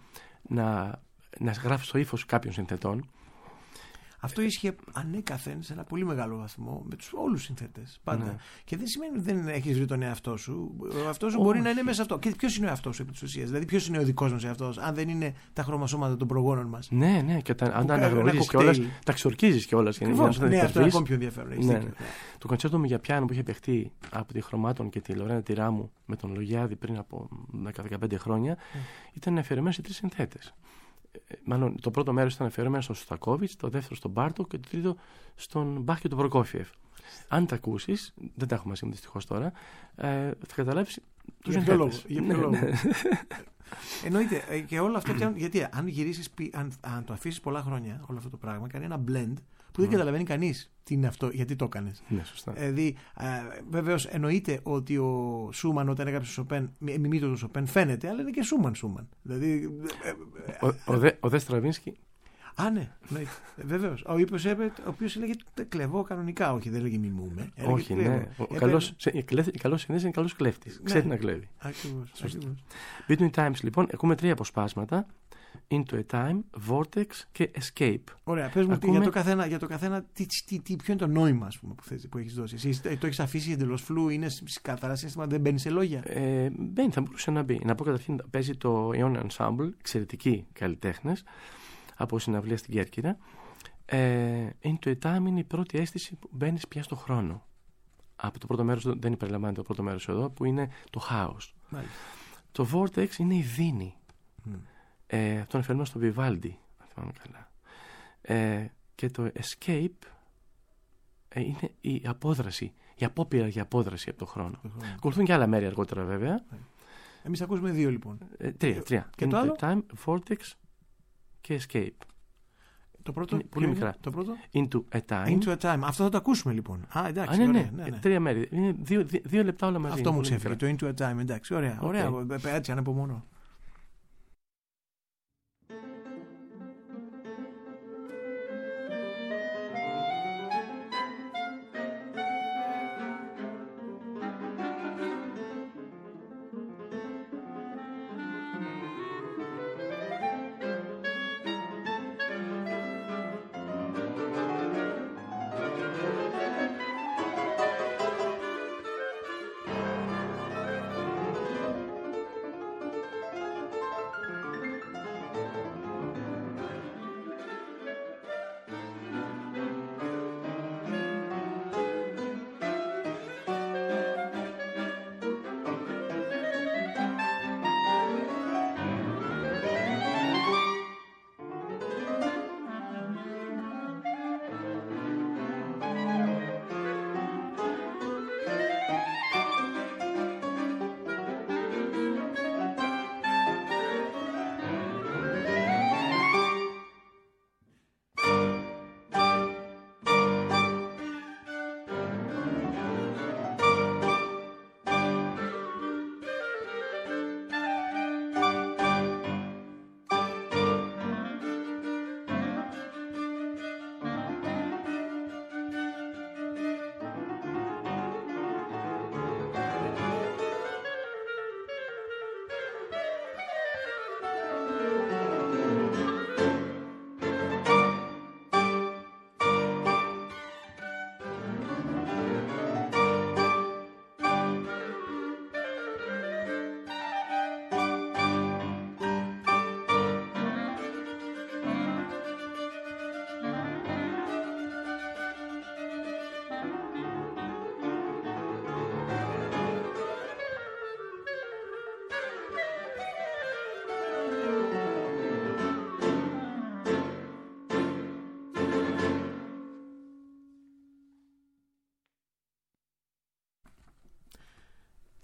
να γράφει στο ύφος κάποιων συνθετών. Αυτό ίσχυε ανέκαθεν σε ένα πολύ μεγάλο βαθμό με τους όλους τους συνθέτες. Πάντα. Ναι. Και δεν σημαίνει ότι δεν έχεις βρει τον εαυτό σου. Ο εαυτός σου μπορεί να είναι μέσα σε αυτό. Και ποιος είναι ο εαυτός σου επί της ουσίας? Δηλαδή, ποιος είναι ο δικός μας εαυτός, αν δεν είναι τα χρωμοσώματα των προγόνων μας? Ναι, και αν τα αναγνωρίζεις κιόλας, τα ξορκίζεις κιόλας. Ναι, αυτό είναι ακόμη πιο ενδιαφέρον. Ναι. Το κοντσέρτο μου για πιάνο που είχε παιχτεί από τη Χρωμάτων και τη Λορένα Τυράμου με τον Λογιάδη πριν από 10-15 χρόνια ήταν αφιερωμένο σε 3 συνθέτες. Μάλλον το πρώτο μέρος ήταν αφιερωμένο στον Σωστακόβιτς, το δεύτερο στον Μπάρτοκ και το τρίτο στον Μπαχ και τον Προκόφιεφ. Αν τα ακούσεις, δεν τα έχω μαζί μου δυστυχώς τώρα, θα καταλάβεις τους συνθέτες. Για ποιο λόγο? Εννοείται. Και όλο αυτό πιάνουν. Γιατί αν γυρίσεις, αν το αφήσεις πολλά χρόνια όλο αυτό το πράγμα, κάνει ένα blend που δεν καταλαβαίνει κανείς τι είναι αυτό, γιατί το έκανες. Ναι, σωστά. Δηλαδή, βεβαίως εννοείται ότι ο Σούμαν όταν έγραψε Σοπέν, μιμήτω του Σοπέν, φαίνεται, αλλά είναι και Σούμαν. Δηλαδή, ο Δε Στραβίνσκι. Ναι, βεβαίως. Ο οποίος έλεγε κλεβώ κανονικά, όχι, δεν έλεγε μιμούμε. Όχι, ναι. Ο καλός συνθέτης είναι καλός κλέφτης. Ξέρει να κλέβει. Ακριβώς. Between Times, λοιπόν, έχουμε 3 αποσπάσματα. Into a Time, Vortex και Escape. Ωραία, πες μου για το καθένα ποιο είναι το νόημα, ας πούμε, που έχεις δώσει. Εσύ το έχεις αφήσει εντελώς φλού, είναι καθαρά σύστημα, δεν μπαίνει σε λόγια? Μπαίνει, θα μπορούσε να μπει. Να πω καταρχήν, παίζει το Ion Ensemble, εξαιρετικοί καλλιτέχνες, από συναυλία στην Κέρκυρα. Into a Time είναι η πρώτη αίσθηση που μπαίνεις πια στο χρόνο. Από το πρώτο μέρος, δεν υπερλαμβάνεται το πρώτο μέρος εδώ, που είναι το χάος. Το Vortex είναι η δίνη. Τον εφερνώ στο Vivaldi, αν θυμάμαι καλά. Και το Escape είναι η απόδραση, η απόπειρα για απόδραση από τον χρόνο. Ακολουθούν και άλλα μέρη αργότερα, βέβαια. Εμείς ακούσουμε 2, λοιπόν. 3. Και το άλλο? Time, Vortex και Escape. Το πρώτο, πολύ μικρά. Το πρώτο? Into a Time. Αυτό θα το ακούσουμε, λοιπόν. Εντάξει, ναι. 3 μέρη. Είναι 2 λεπτά όλα μαζί. Αυτό μου ξέφυγε, το Into a Time. Εντάξει, ωραία. Έτσι, ανεπομονώ.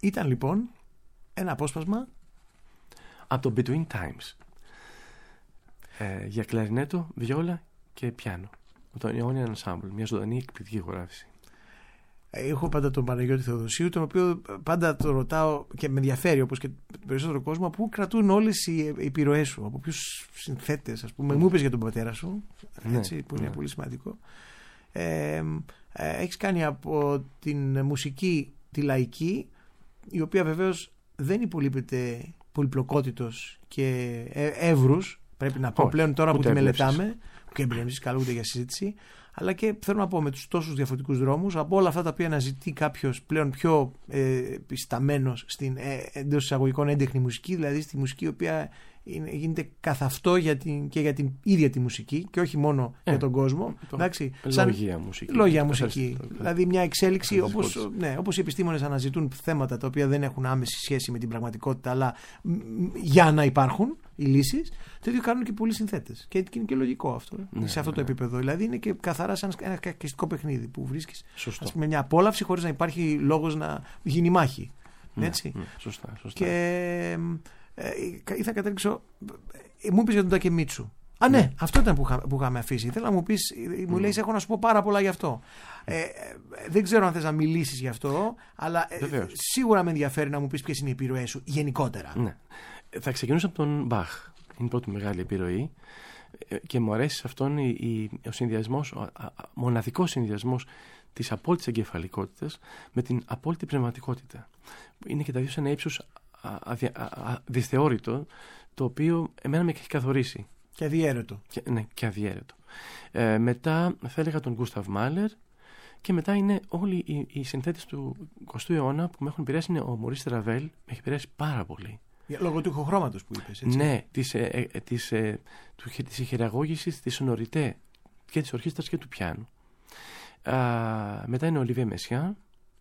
Ήταν λοιπόν ένα απόσπασμα από το Between Times για κλαρινέτο, βιόλα και πιάνο. Το Ionian Ensemble, μια ζωντανή εκπληκτική ηχογράφηση. Έχω πάντα τον Παναγιώτη Θεοδοσίου, τον οποίο πάντα το ρωτάω και με ενδιαφέρει, όπως και περισσότερο κόσμο, πού κρατούν όλες οι επιρροές σου, από ποιους συνθέτες, ας πούμε. Μου είπες για τον πατέρα σου, έτσι, που είναι πολύ σημαντικό. Έχεις κάνει από την μουσική τη λαϊκή, η οποία βεβαίως δεν υπολείπεται πολυπλοκότητος και εύρους, πρέπει να πω πλέον τώρα που τη μελετάμε, και εμπνεύσεις καλά ούτε για συζήτηση, αλλά και θέλω να πω με τους τόσους διαφορετικούς δρόμους, από όλα αυτά τα οποία αναζητεί κάποιος πλέον πιο πισταμένος στην εντός εισαγωγικών έντεχνη μουσική, δηλαδή στη μουσική η οποία γίνεται καθ' αυτό και για την ίδια τη μουσική και όχι μόνο για τον κόσμο. Λόγια μουσική. Δηλαδή μια εξέλιξη όπως οι επιστήμονες αναζητούν θέματα τα οποία δεν έχουν άμεση σχέση με την πραγματικότητα, αλλά για να υπάρχουν οι λύσεις, το ίδιο κάνουν και πολλοί συνθέτες. Και είναι και λογικό αυτό σε αυτό το επίπεδο. Δηλαδή είναι και καθαρά σαν ένα κακιστικό παιχνίδι που βρίσκεις, ας πούμε, μια απόλαυση χωρίς να υπάρχει λόγος να γίνει μάχη. Έτσι. Σωστά. Και ήθελα να καταλήξω. Μου είπες για τον Τακεμίτσου. Ναι, αυτό ήταν που είχαμε αφήσει. Θέλω να μου πεις, μου λέει, έχω να σου πω πάρα πολλά γι' αυτό. Δεν ξέρω αν θες να μιλήσεις γι' αυτό, αλλά σίγουρα με ενδιαφέρει να μου πεις ποιες είναι οι επιρροές σου γενικότερα. Ναι. Θα ξεκινήσω από τον Μπαχ. Είναι η πρώτη μεγάλη επιρροή και μου αρέσει σε αυτόν ο συνδυασμός, ο μοναδικός συνδυασμός της απόλυτης εγκεφαλικότητας με την απόλυτη πνευματικότητα. Είναι και τα δύο σε ένα ύψος δυσθεώρητο, το οποίο εμένα με έχει καθορίσει. Και αδιέρετο. Και αδιέρετο. Μετά θα έλεγα τον Γκούσταβ Μάλερ και μετά είναι όλοι οι συνθέτες του 20ου αιώνα που με έχουν επηρεάσει. Είναι ο Μωρίς Ραβέλ, με έχει επηρεάσει πάρα πολύ. Λόγω του ηχοχρώματος που είπες, έτσι. Ναι, της ηχηραγώγησης, της σονοριτέ και της ορχήστρας και του πιάνου. Μετά είναι ο Ολιβιέ Μεσιάν,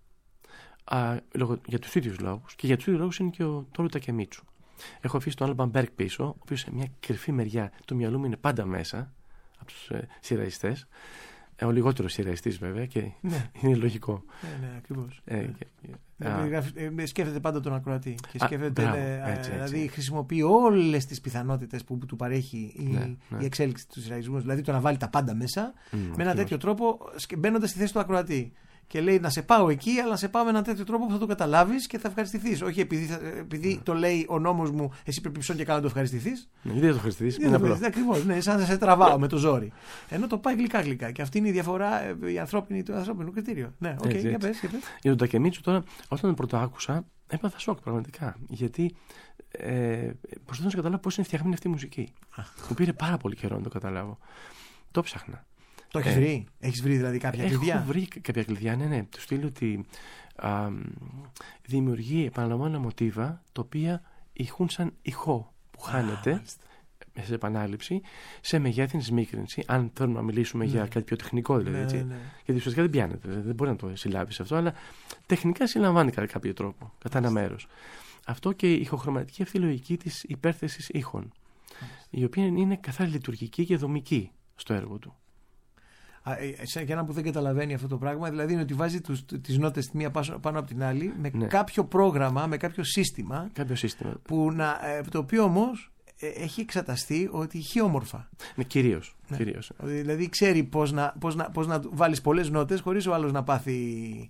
για τους ίδιους λόγους, και για τους ίδιους λόγους είναι και ο Τόρου Τακεμίτσου. Έχω αφήσει τον Άλμπαν Μπέρκ πίσω, ο οποίος σε μια κρυφή μεριά του μυαλού μου είναι πάντα μέσα από τους σειραϊστές. Ο λιγότερος σειραϊστής βέβαια και είναι λογικό. Ναι, ακριβώς. Σκέφτεται πάντα τον ακροατή και σκέφτεται, δηλαδή χρησιμοποιεί όλες τις πιθανότητες που του παρέχει η εξέλιξη του σειραϊσμού, δηλαδή το να βάλει τα πάντα μέσα με ένα τέτοιο τρόπο, μπαίνοντας στη θέση του ακροατή. Και λέει να σε πάω εκεί, αλλά να σε πάω με έναν τέτοιο τρόπο που θα το καταλάβεις και θα ευχαριστηθείς. Όχι επειδή το λέει ο νόμος μου, εσύ πρέπει ψώνει και καλά να το ευχαριστηθείς. Γιατί δεν το ευχαριστηθείς. Ακριβώς, σαν να σε τραβάω με το ζόρι. Ενώ το πάει γλυκά-γλυκά. Και αυτή είναι η διαφορά, το ανθρώπινο κριτήριο. Ναι, για πες. Για τον Τακεμίτσου τώρα, όταν τον πρώτο άκουσα, έπαθα σοκ πραγματικά. Γιατί προσπαθώ να καταλάβω πώς είναι φτιαγμένη αυτή η μουσική. Μου πήρε πάρα πολύ καιρό να το καταλάβω. Το ψάχνα. Το έχεις βρει? Έχεις βρει δηλαδή κάποια κλειδιά? Έχω βρει κάποια κλειδιά, ναι. Του στείλω ότι δημιουργεί επαναλαμβάνωνα μοτίβα, τα οποία ηχούν σαν ηχό που χάνεται σε επανάληψη, σε μεγέθυνη σμίκρινση, αν θέλουμε να μιλήσουμε για κάτι πιο τεχνικό δηλαδή. Έτσι. Γιατί ουσιαστικά δεν πιάνεται, δεν μπορεί να το συλλάβεις αυτό, αλλά τεχνικά συλλαμβάνει κατά κάποιο τρόπο, κατά ένα μέρος. Αυτό και η ηχοχρωματική αυτή λογική της υπέρθεσης ήχων, η οποία είναι καθαρά λειτουργική και δομική στο έργο του. Για ένα που δεν καταλαβαίνει αυτό το πράγμα, δηλαδή είναι ότι βάζει τις νότες τη μία πάνω από την άλλη με κάποιο πρόγραμμα, με κάποιο σύστημα. Το οποίο όμως έχει εξαταστεί ότι ηχεί όμορφα. Ναι, κυρίως. Δηλαδή ξέρει πώς να βάλεις πολλές νότες χωρίς ο άλλος να πάθει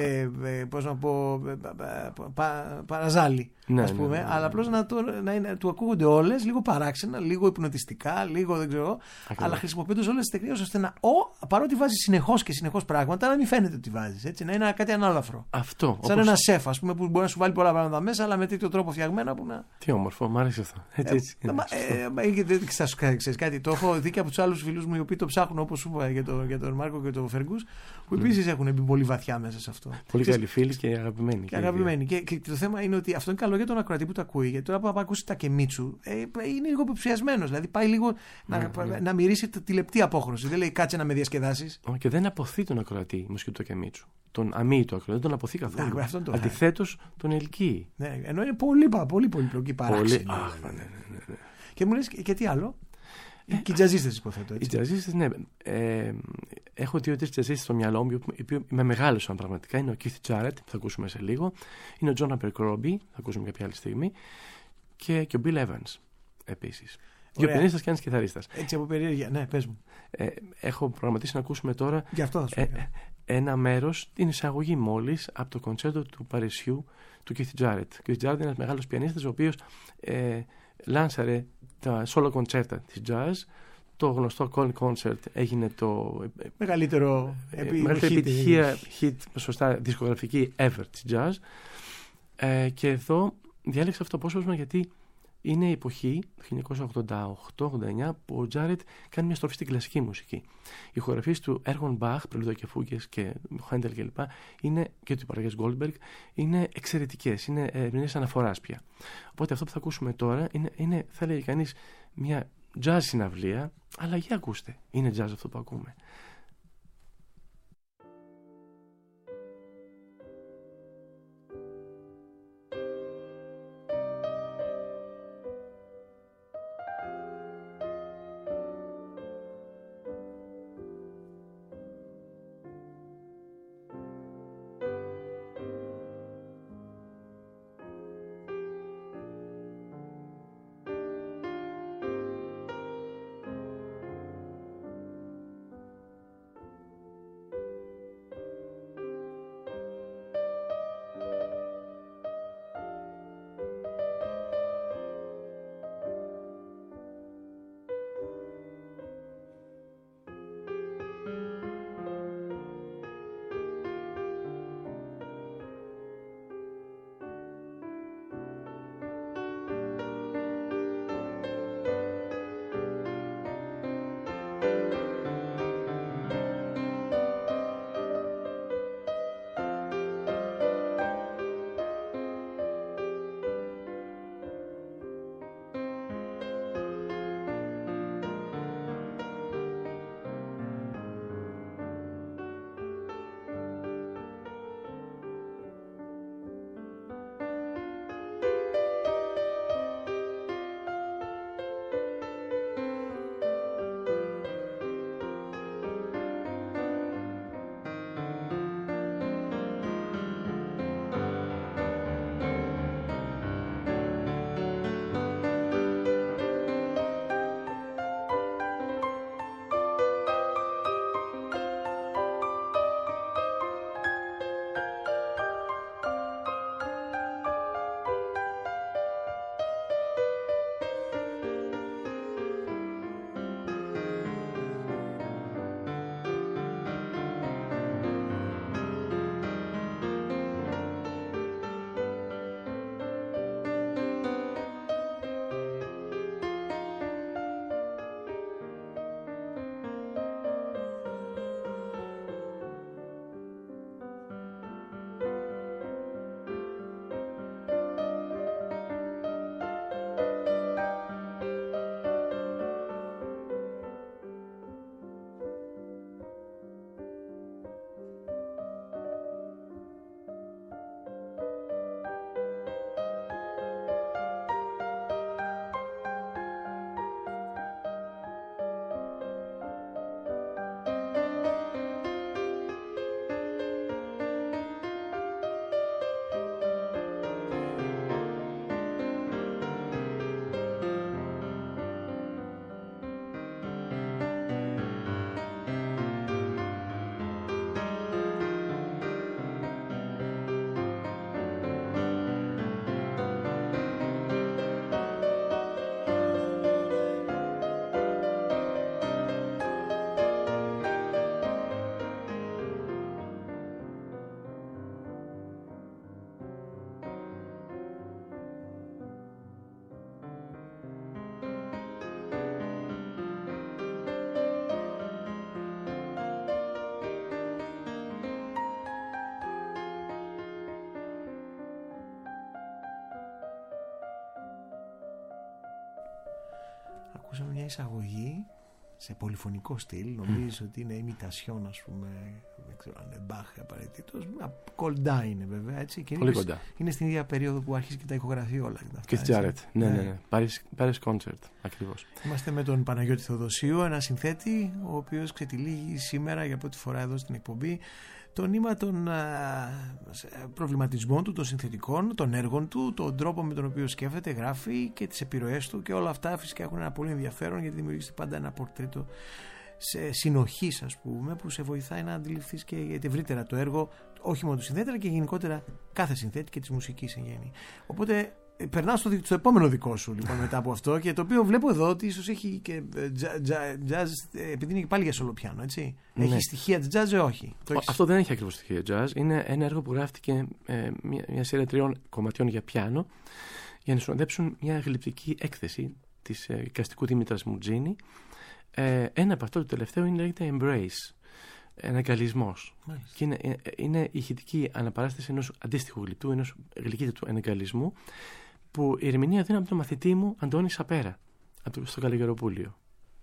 παραζάλι, ας πούμε, αλλά απλώς να του ακούγονται όλες λίγο παράξενα, λίγο υπνοτιστικά, λίγο δεν ξέρω, αλλά χρησιμοποιώντας όλες τις τεχνικές ώστε παρότι βάζει συνεχώς πράγματα, να μην φαίνεται ότι βάζεις, έτσι, να είναι κάτι ανάλαφρο. Αυτό. Σαν ένα σεφ, ας πούμε, που μπορεί να σου βάλει πολλά πράγματα μέσα, αλλά με τέτοιο τρόπο φτιαγμένα που να. Τι όμορφο, μου άρεσε αυτό. Έτσι. Ξέρεις κάτι, το έχω δει και από τους άλλους φίλους μου οι οποίοι το ψάχνουν, όπως σου είπα για τον Μάρκο και τον Φεργκούς, που επίσης έχουν μπει πολύ βαθιά μέσα σε αυτό. Πολύ καλοί φίλοι και αγαπημένοι. Και το θέμα είναι ότι αυτό είναι καλό για τον ακροατή που το ακούει. Γιατί τώρα που ακούσει Τακεμίτσου, είναι λίγο υποψιασμένος. Δηλαδή πάει λίγο να μυρίσει τη λεπτή απόχρωση. Δεν λέει κάτσε να με διασκεδάσεις. Και δεν αποθεί τον ακροατή η μουσική του Τακεμίτσου. Τον αμύητο ακροατή δεν τον αποθεί καθόλου. Αντιθέτως τον ελκύει. Ναι, ενώ είναι πολύ πολύπλοκη παράξενη. Και μου λες και τι άλλο? Και οι τζαζίστες υποθέτω, έτσι. Οι τζαζίστες, ναι. Έχω 2-3 τζαζίστες στο μυαλό μου, οι οποίοι με μεγάλωσαν πραγματικά. Είναι ο Keith Jarrett, θα ακούσουμε σε λίγο. Είναι ο John Abercrombie, θα ακούσουμε κάποια άλλη στιγμή. Και ο Bill Evans, επίσης. Δύο πιανίστας και ένας κιθαρίστας. Έτσι από περιέργεια, ναι, πες μου. Έχω προγραμματίσει να ακούσουμε τώρα Γι' αυτό θα σου πω. ένα μέρος, την εισαγωγή μόλις, από το κοντσέρτο του Παρισιού του Keith Jarrett. Ο Keith Jarrett είναι ένας μεγάλος πιανίστας, ο οποίος λάνσαρε τα solo κοντσέρτα της jazz. Το γνωστό Colin Concert έγινε το μεγαλύτερο επιτυχία hit, σωστά, δισκογραφική ever της jazz. Και εδώ διάλεξα αυτό το απόσπασμα γιατί είναι η εποχή, 1988-89, που ο Τζάρετ κάνει μια στροφή στην κλασική μουσική. Οι ηχογραφίες του Έργον Μπαχ, Πρελούδα και Φούγκες και Χέντελ κλπ. Και του Παραγιάς Γκόλντμπεργκ είναι εξαιρετικές, είναι ερμηνείες αναφοράς πια. Οπότε αυτό που θα ακούσουμε τώρα είναι θα έλεγε κανείς, μια jazz συναυλία, αλλά για ακούστε, είναι jazz αυτό που ακούμε. Ακούσαμε μια εισαγωγή σε πολυφωνικό στυλ. Νομίζω ότι είναι ημιτασιόν, ας πούμε. Δεν ξέρω αν είναι Μπαχ απαραίτητος. Κοντά είναι βέβαια. Έτσι, και πολύ κοντά. Είναι στην ίδια περίοδο που άρχισε και τα ηχογραφεί όλα. Και Τζάρετ. Ναι. Paris Concert. Ακριβώς. Είμαστε με τον Παναγιώτη Θεοδοσίου, ένα συνθέτη, ο οποίος ξετυλίγει σήμερα για πρώτη φορά εδώ στην εκπομπή το νήμα των προβληματισμών του, των συνθετικών, των έργων του, τον τρόπο με τον οποίο σκέφτεται, γράφει και τις επιρροές του, και όλα αυτά φυσικά έχουν ένα πολύ ενδιαφέρον, γιατί δημιουργήσει πάντα ένα πορτρέτο συνοχής, ας πούμε, που σε βοηθάει να αντιληφθείς και ευρύτερα το έργο, όχι μόνο του συνθέτη, αλλά και γενικότερα κάθε συνθέτη και της μουσικής εν γέννη. Οπότε περνάω στο επόμενο δικό σου, λοιπόν, μετά από αυτό, και το οποίο βλέπω εδώ ότι ίσως έχει και jazz, επειδή είναι πάλι για σολοπιάνο, έτσι. Ναι. Έχει στοιχεία jazz, όχι. Αυτό δεν έχει ακριβώς στοιχεία jazz. Είναι ένα έργο που γράφτηκε μια σειρά 3 κομματιών για πιάνο, για να συνοδέψουν μια γλυπτική έκθεση της εικαστικού Δήμητρας Μουτζίνη. Ένα από αυτό το τελευταίο λέγεται Embrace, εναγκαλισμός. Και είναι ηχητική αναπαράσταση ενός αντίστοιχου γλυπτού, ενός γλυκύτατου εναγκαλισμού, που η ερμηνεία δίνει από τον μαθητή μου Αντώνη Σαπέρα, στο Καλογεροπούλιο.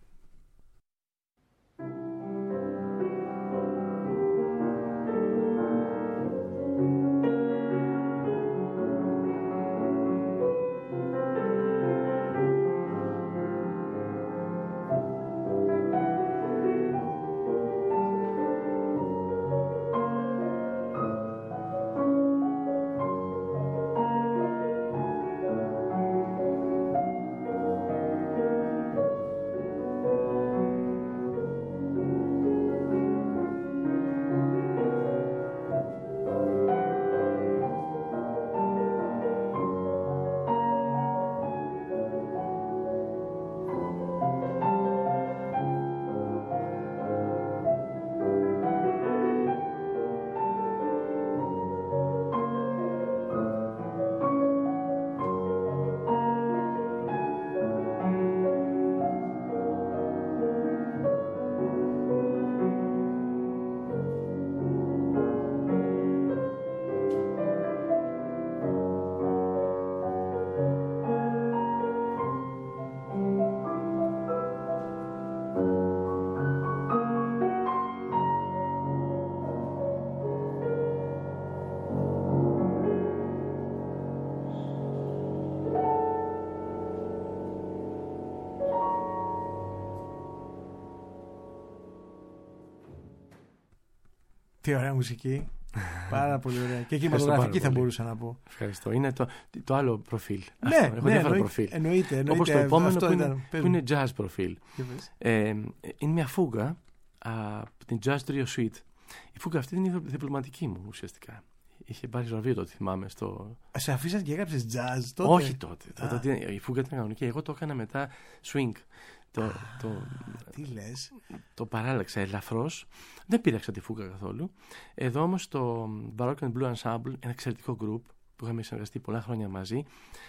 Τι ωραία μουσική. Πάρα πολύ ωραία. Και κινηματογραφική θα μπορούσα να πω. Ευχαριστώ. Είναι το άλλο προφίλ. Ναι, έχω διάφορα προφίλ. Εννοείται. Όπως το επόμενο που είναι jazz προφίλ. Είναι μια φούγα από την Jazz Trio Suite. Η φούγα αυτή είναι η διπλωματική μου ουσιαστικά. Είχε πάρει βραβείο τότε, θυμάμαι. Σε αφήσατε και έγραψες jazz τότε? Όχι τότε. Η φούγα ήταν κανονική. Εγώ το έκανα μετά swing. Τι λες? Το παράλλαξα ελαφρώς. Δεν πείραξα τη φούγα καθόλου. Εδώ όμως το Baroque and Blue Ensemble, ένα εξαιρετικό group που είχαμε συνεργαστεί πολλά χρόνια μαζί,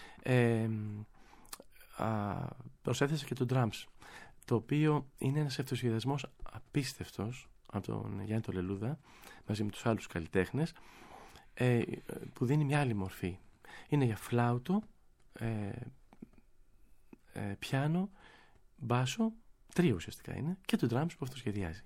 προσέθεσε και το drums, το οποίο είναι ένας ενθουσιασμός απίστευτος από τον Γιάννη τον Λελούδα μαζί με τους άλλους καλλιτέχνες, που δίνει μια άλλη μορφή. Είναι για φλάουτο, πιάνο, μπάσο, τρίο ουσιαστικά είναι, και το drums που αυτό σχεδιάζει.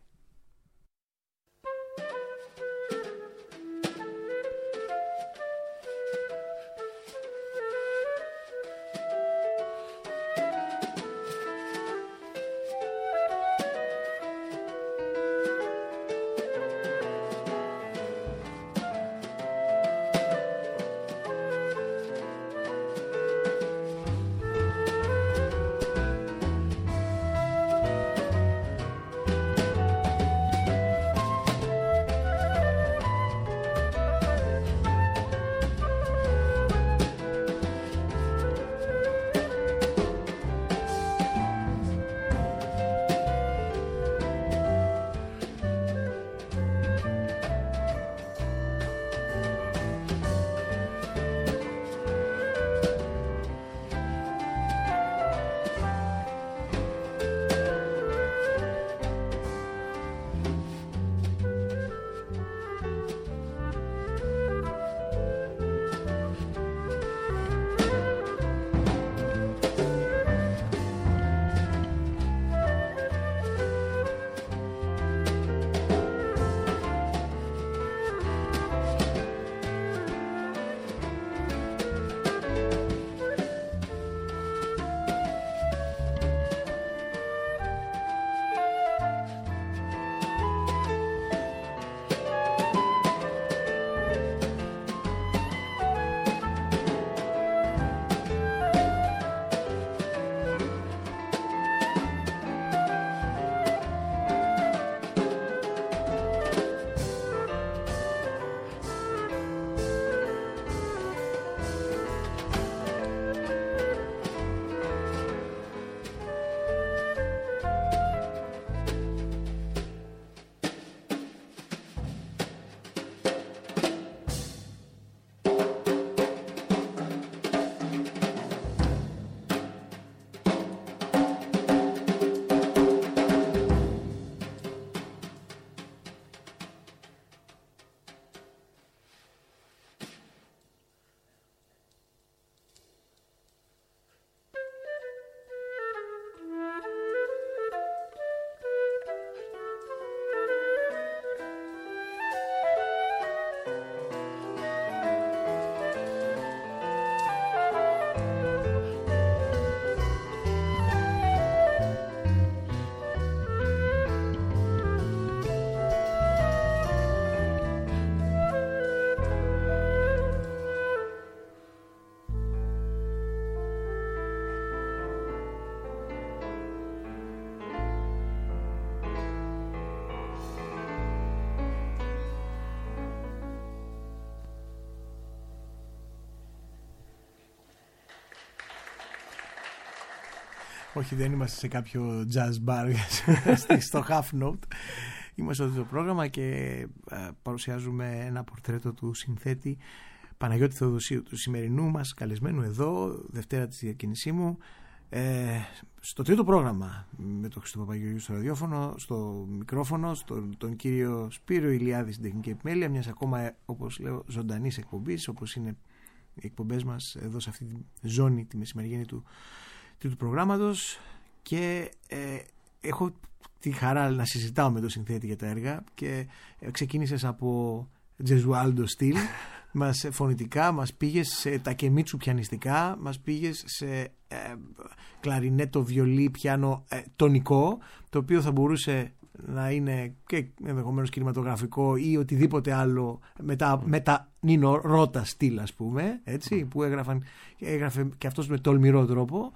Όχι, δεν είμαστε σε κάποιο jazz bar στο Half Note. Είμαστε στο πρόγραμμα και παρουσιάζουμε ένα πορτρέτο του συνθέτη Παναγιώτη Θεοδοσίου, του σημερινού μας καλεσμένου εδώ, Δευτέρα της διακίνησή μου, στο τρίτο πρόγραμμα με τον Χριστό Παπαγεωργίου στο ραδιόφωνο, στο μικρόφωνο, τον κύριο Σπύρο Ηλιάδη στην τεχνική επιμέλεια, μιας ακόμα, όπως λέω, ζωντανής εκπομπής, όπως είναι οι εκπομπές μας εδώ σε αυτή τη ζώνη τη μεσημεριανή του τρίτου προγράμματος, και έχω τη χαρά να συζητάω με τον συνθέτη για τα έργα, και ξεκίνησες από Τζεζουάλντο στυλ, μας φωνητικά, μας πήγες σε τακεμίτσου πιανιστικά, μας πήγες σε κλαρινέτο, βιολί, πιάνο τονικό, το οποίο θα μπορούσε να είναι και ενδεχομένως κινηματογραφικό ή οτιδήποτε άλλο με τα Νίνο Ρώτα στυλ, ας πούμε, έτσι, που έγραφε και αυτός με τολμηρό τρόπο.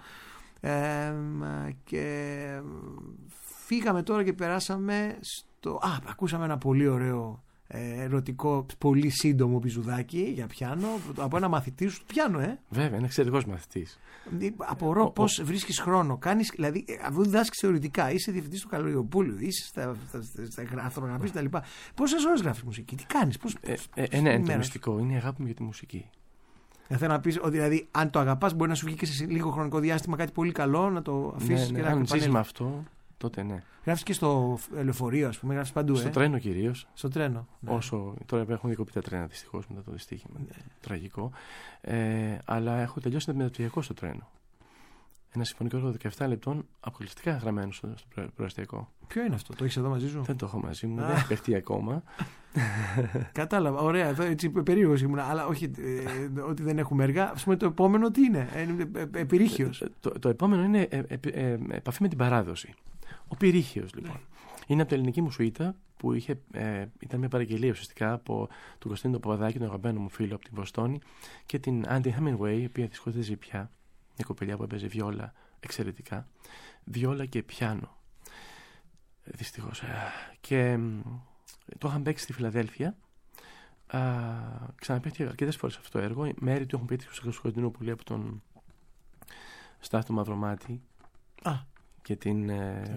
Και φύγαμε τώρα και περάσαμε ακούσαμε ένα πολύ ωραίο ερωτικό, πολύ σύντομο πιζουδάκι για πιάνο από ένα μαθητή σου του πιάνο, Βέβαια, είναι εξαιρετικός μαθητής. Απορώ πώς βρίσκεις χρόνο. Κάνεις, δηλαδή, αφού διδάσκεις θεωρητικά, είσαι διευθυντής του Καλογιοπούλου, είσαι στα αρθρογραφίες κτλ. Πόσες ώρες γράφεις μουσική, τι κάνεις, Είναι το μυστικό, είναι η αγάπη μου για τη μουσική. Θέλω να πεις ότι, δηλαδή, αν το αγαπάς, μπορεί να σου βγει και σε λίγο χρονικό διάστημα κάτι πολύ καλό, να το αφήσεις και να αν ζήσεις με αυτό, τότε ναι. Γράφεις και στο λεωφορείο, ας πούμε, γράφεις παντού. Στο τρένο κυρίως. Στο τρένο. Ναι. Όσο τώρα έχουν διακοπεί τα τρένα, δυστυχώς, μετά το δυστύχημα. Ναι. Τραγικό. Αλλά έχω τελειώσει ένα μεταπτυχιακό στο τρένο. Ένα συμφωνικό έργο 17 λεπτών, αποκλειστικά γραμμένο στο προαστιακό. Ποιο είναι αυτό, το έχεις εδώ μαζί σου? Δεν το έχω μαζί μου, δεν έχει παιχτεί ακόμα. Κατάλαβα, ωραία, έτσι περίεργος ήμουν, αλλά όχι ότι δεν έχουμε έργα. Ας πούμε, το επόμενο τι είναι, Επιρήχιος? Το επόμενο είναι επαφή με την παράδοση. Ο Πυρίχιος, λοιπόν. Είναι από την ελληνική μου σουίτα που ήταν μια παραγγελία ουσιαστικά από τον Κωνσταντίνο Παπαδάκη, τον αγαπημένο μου φίλο από την Βοστόνη, και την Άντι Χέμινγκουέι, η οποία δυστυχώς δεν ζει πια. Μια κοπελιά που έπαιζε βιόλα εξαιρετικά. Βιόλα και πιάνο. Δυστυχώς. Και το είχαν παίξει στη Φιλαδέλφια. Ξαναπαίχτηκε αρκετές φορές αυτό το έργο. Μέρη του έχουν παίξει στο Κωνσταντινούπολη από τον Στάθο Μαυρομάτη και την.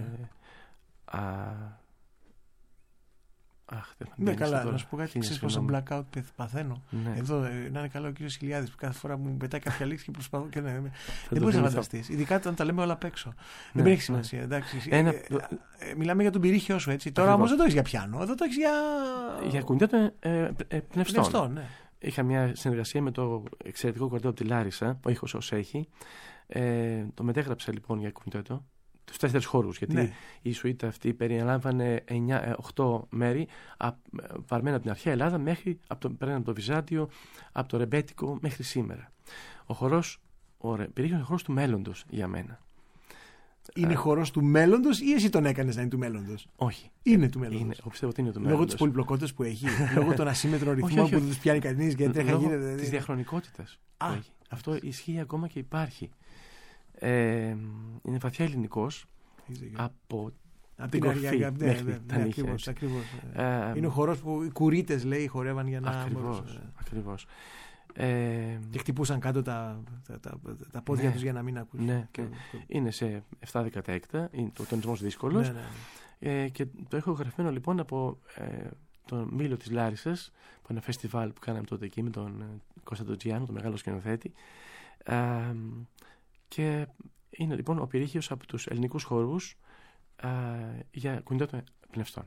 Ναι, καλά, να σου πω κάτι. Ξέρεις πόσο blackout παθαίνω. Ναι. Εδώ να είναι καλά ο κύριος Ηλιάδης που κάθε φορά μου πετάει κάποια λέξη και προσπαθώ. Και δεν μπορείς να φανταστείς. Ειδικά όταν τα λέμε όλα απ' έξω. Δεν έχει σημασία. Εντάξει. Μιλάμε για τον πυρίχιο σου, έτσι. Τώρα όμως δεν το έχεις για πιάνο. Εδώ το έχεις για κουντέτο πνευστών. Ναι. Είχα μια συνεργασία με το εξαιρετικό κουαρτέτο από τη Λάρισα, ο ήχος ως έχει. Το μετέγραψα λοιπόν για κουντέτο. Τους 4 χώρους, γιατί η σουίτα αυτή περιλάμβανε 8 μέρη βαρμένα από την αρχαία Ελλάδα μέχρι από το Βυζάντιο, από το Ρεμπέτικο μέχρι σήμερα. Ο χορός, Πυρίχιος, είναι χορός του μέλλοντος για μένα. Είναι χορός του μέλλοντος ή εσύ τον έκανες να είναι του μέλλοντος? Όχι. Είναι του μέλλοντος. Εγώ πιστεύω ότι είναι του μέλλοντος. Λόγω της πολυπλοκότητας που έχει, λόγω των ασύμμετρων ρυθμών που δεν τους πιάνει κανείς και τρέχα γίνεται. Λόγω της διαχρονικότητας που έχει. Αυτό ισχύει ακόμα και υπάρχει. Είναι βαθιά ελληνικός από την κορφή μέχρι τα νύχια. Ακριβώς. Είναι ο χορός που οι κουρίτες, λέει, χορεύαν για να... Ακριβώς. Και χτυπούσαν κάτω τα πόδια τους για να μην ακούσουν. Ναι. Είναι σε 7-10 έκτα, ο τονισμός δύσκολος. Και το έχω γραφμένο λοιπόν από τον Μήλο της Λάρισσας, που είναι ένα φεστιβάλ που κάναμε τότε εκεί με τον Κωνσταντίνο Τζιάνο, τον μεγάλο σκηνοθέτη. Και είναι λοιπόν ο Πυρίχιος από τους ελληνικούς χορούς για κουντέτο πνευστών.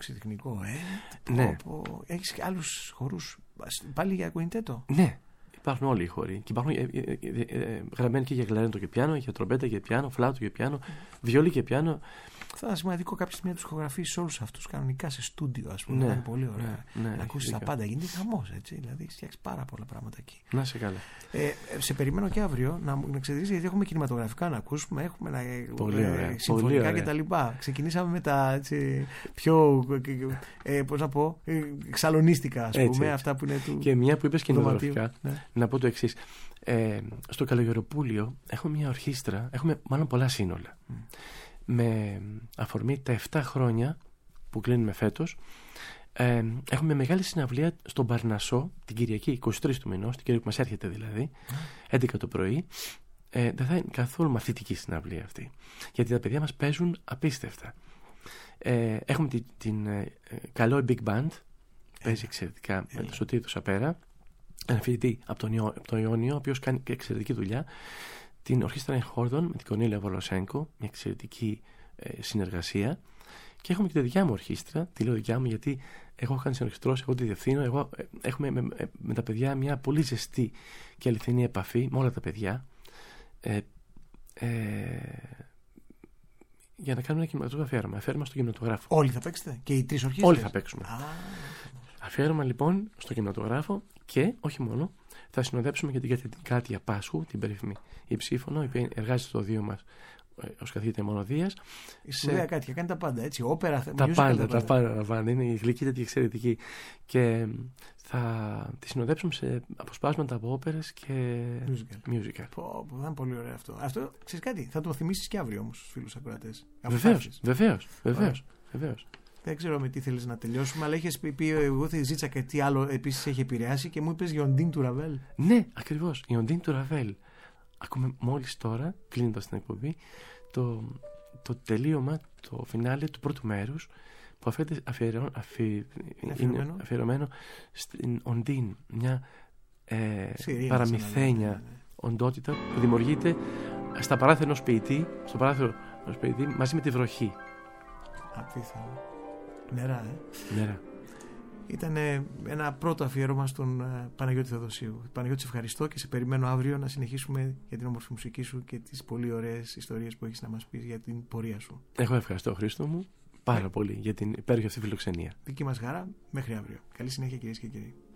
εξειδικνικό, Ναι. Έχεις άλλους χορούς πάλι για κουιντέτο? Ναι. Υπάρχουν όλοι οι χώροι. Και υπάρχουν γραμμένοι και για κλαρίνετο και πιάνο, για τρομπέτα και πιάνο, φλάουτο και πιάνο, βιολί και πιάνο. Θα είναι σημαντικό κάποια στιγμή να τους ηχογραφήσεις όλους αυτούς κανονικά σε στούντιο, ας πούμε. Ναι, να είναι πολύ ωραία. ναι, να ακούσεις τα πάντα. Γίνεται χαμός, έτσι. Δηλαδή, φτιάξεις πάρα πολλά πράγματα εκεί. Να είσαι καλά. Σε περιμένω και αύριο να ξέρεις, γιατί έχουμε κινηματογραφικά να ακούσουμε, έχουμε συμφωνικά κτλ. Ξεκινήσαμε με τα πιο. Πώς να πω, ξαλωνίστικα, ας πούμε. Αυτά που είναι του. Και μια που είπες κινηματογραφικά, να πω το εξής. Στο Καλογεροπούλιο έχουμε μια ορχήστρα, έχουμε μάλλον πολλά σύνολα. Με αφορμή τα 7 χρόνια που κλείνουμε φέτος, έχουμε μεγάλη συναυλία στον Παρνασσό την Κυριακή 23 του μηνός, την Κυριακή που μας έρχεται δηλαδή, 11 το πρωί. Δεν θα είναι καθόλου μαθητική συναυλία αυτή, γιατί τα παιδιά μας παίζουν απίστευτα. Έχουμε την καλό Big Band, παίζει εξαιρετικά με το Σωτήρη του Σαπέρα, ένα φοιτητή από τον Ιόνιο, ο οποίος κάνει εξαιρετική δουλειά. Την Ορχήστρα Εγχόρδων με την Κονίλια Βολοσένκο, μια εξαιρετική συνεργασία. Και έχουμε και τη δικιά μου ορχήστρα. Τη λέω δικιά μου γιατί εγώ έχω κάνει συνορχιστρός, εγώ τη διευθύνω. Έχουμε με τα παιδιά μια πολύ ζεστή και αληθινή επαφή με όλα τα παιδιά. Για να κάνουμε ένα κινηματογραφικό αφιέρωμα. Αφιέρωμα στο κινηματογράφο. Όλοι θα παίξετε και οι 3 ορχήστρες? Όλοι θα παίξουμε. Αφιέρωμα λοιπόν στο κινηματογράφο και όχι μόνο. Θα συνοδέψουμε και την Κάτια Πάσχου, την περίφημη υψήφωνο, η οποία εργάζεται στο Δίο μας ως καθηγήτρια μονοδίας. Η σπουδαία Κάτια κάνει τα πάντα, έτσι. Όπερα, τα πάντα. Είναι η γλυκύτατη εξαιρετική. Και θα τη συνοδέψουμε σε αποσπάσματα από όπερες και musical. Θα είναι πολύ ωραίο αυτό. Αυτό, ξέρεις κάτι, θα το θυμίσεις και αύριο όμως στους φίλους ακροατές. Βεβαίως. Δεν ξέρω με τι θέλεις να τελειώσουμε, αλλά είχες πει εγώ θα ζήτησα και τι άλλο επίσης έχει επηρεάσει και μου είπες για Οντίν του Ραβέλ. Ναι, ακριβώς, η Οντίν του Ραβέλ. Ακούμε μόλις τώρα, κλείνοντας την εκπομπή, το τελείωμα, το φινάλε του πρώτου μέρους που είναι αφιερωμένο στην Οντίν, μια παραμυθένια οντότητα που δημιουργείται στα παράθυρα ενός ποιητή, μαζί με τη βροχή. Απίθανο. Νερά, Νερά. Ήταν ένα πρώτο αφιέρωμα στον Παναγιώτη Θεοδοσίου. Παναγιώτη, σε ευχαριστώ και σε περιμένω αύριο να συνεχίσουμε για την όμορφη μουσική σου και τις πολύ ωραίες ιστορίες που έχεις να μας πεις για την πορεία σου. Εγώ ευχαριστώ, Χρήστο μου, πάρα πολύ για την υπέροχη αυτή φιλοξενία. Δική μας χαρά. Μέχρι αύριο. Καλή συνέχεια, κυρίες και κύριοι.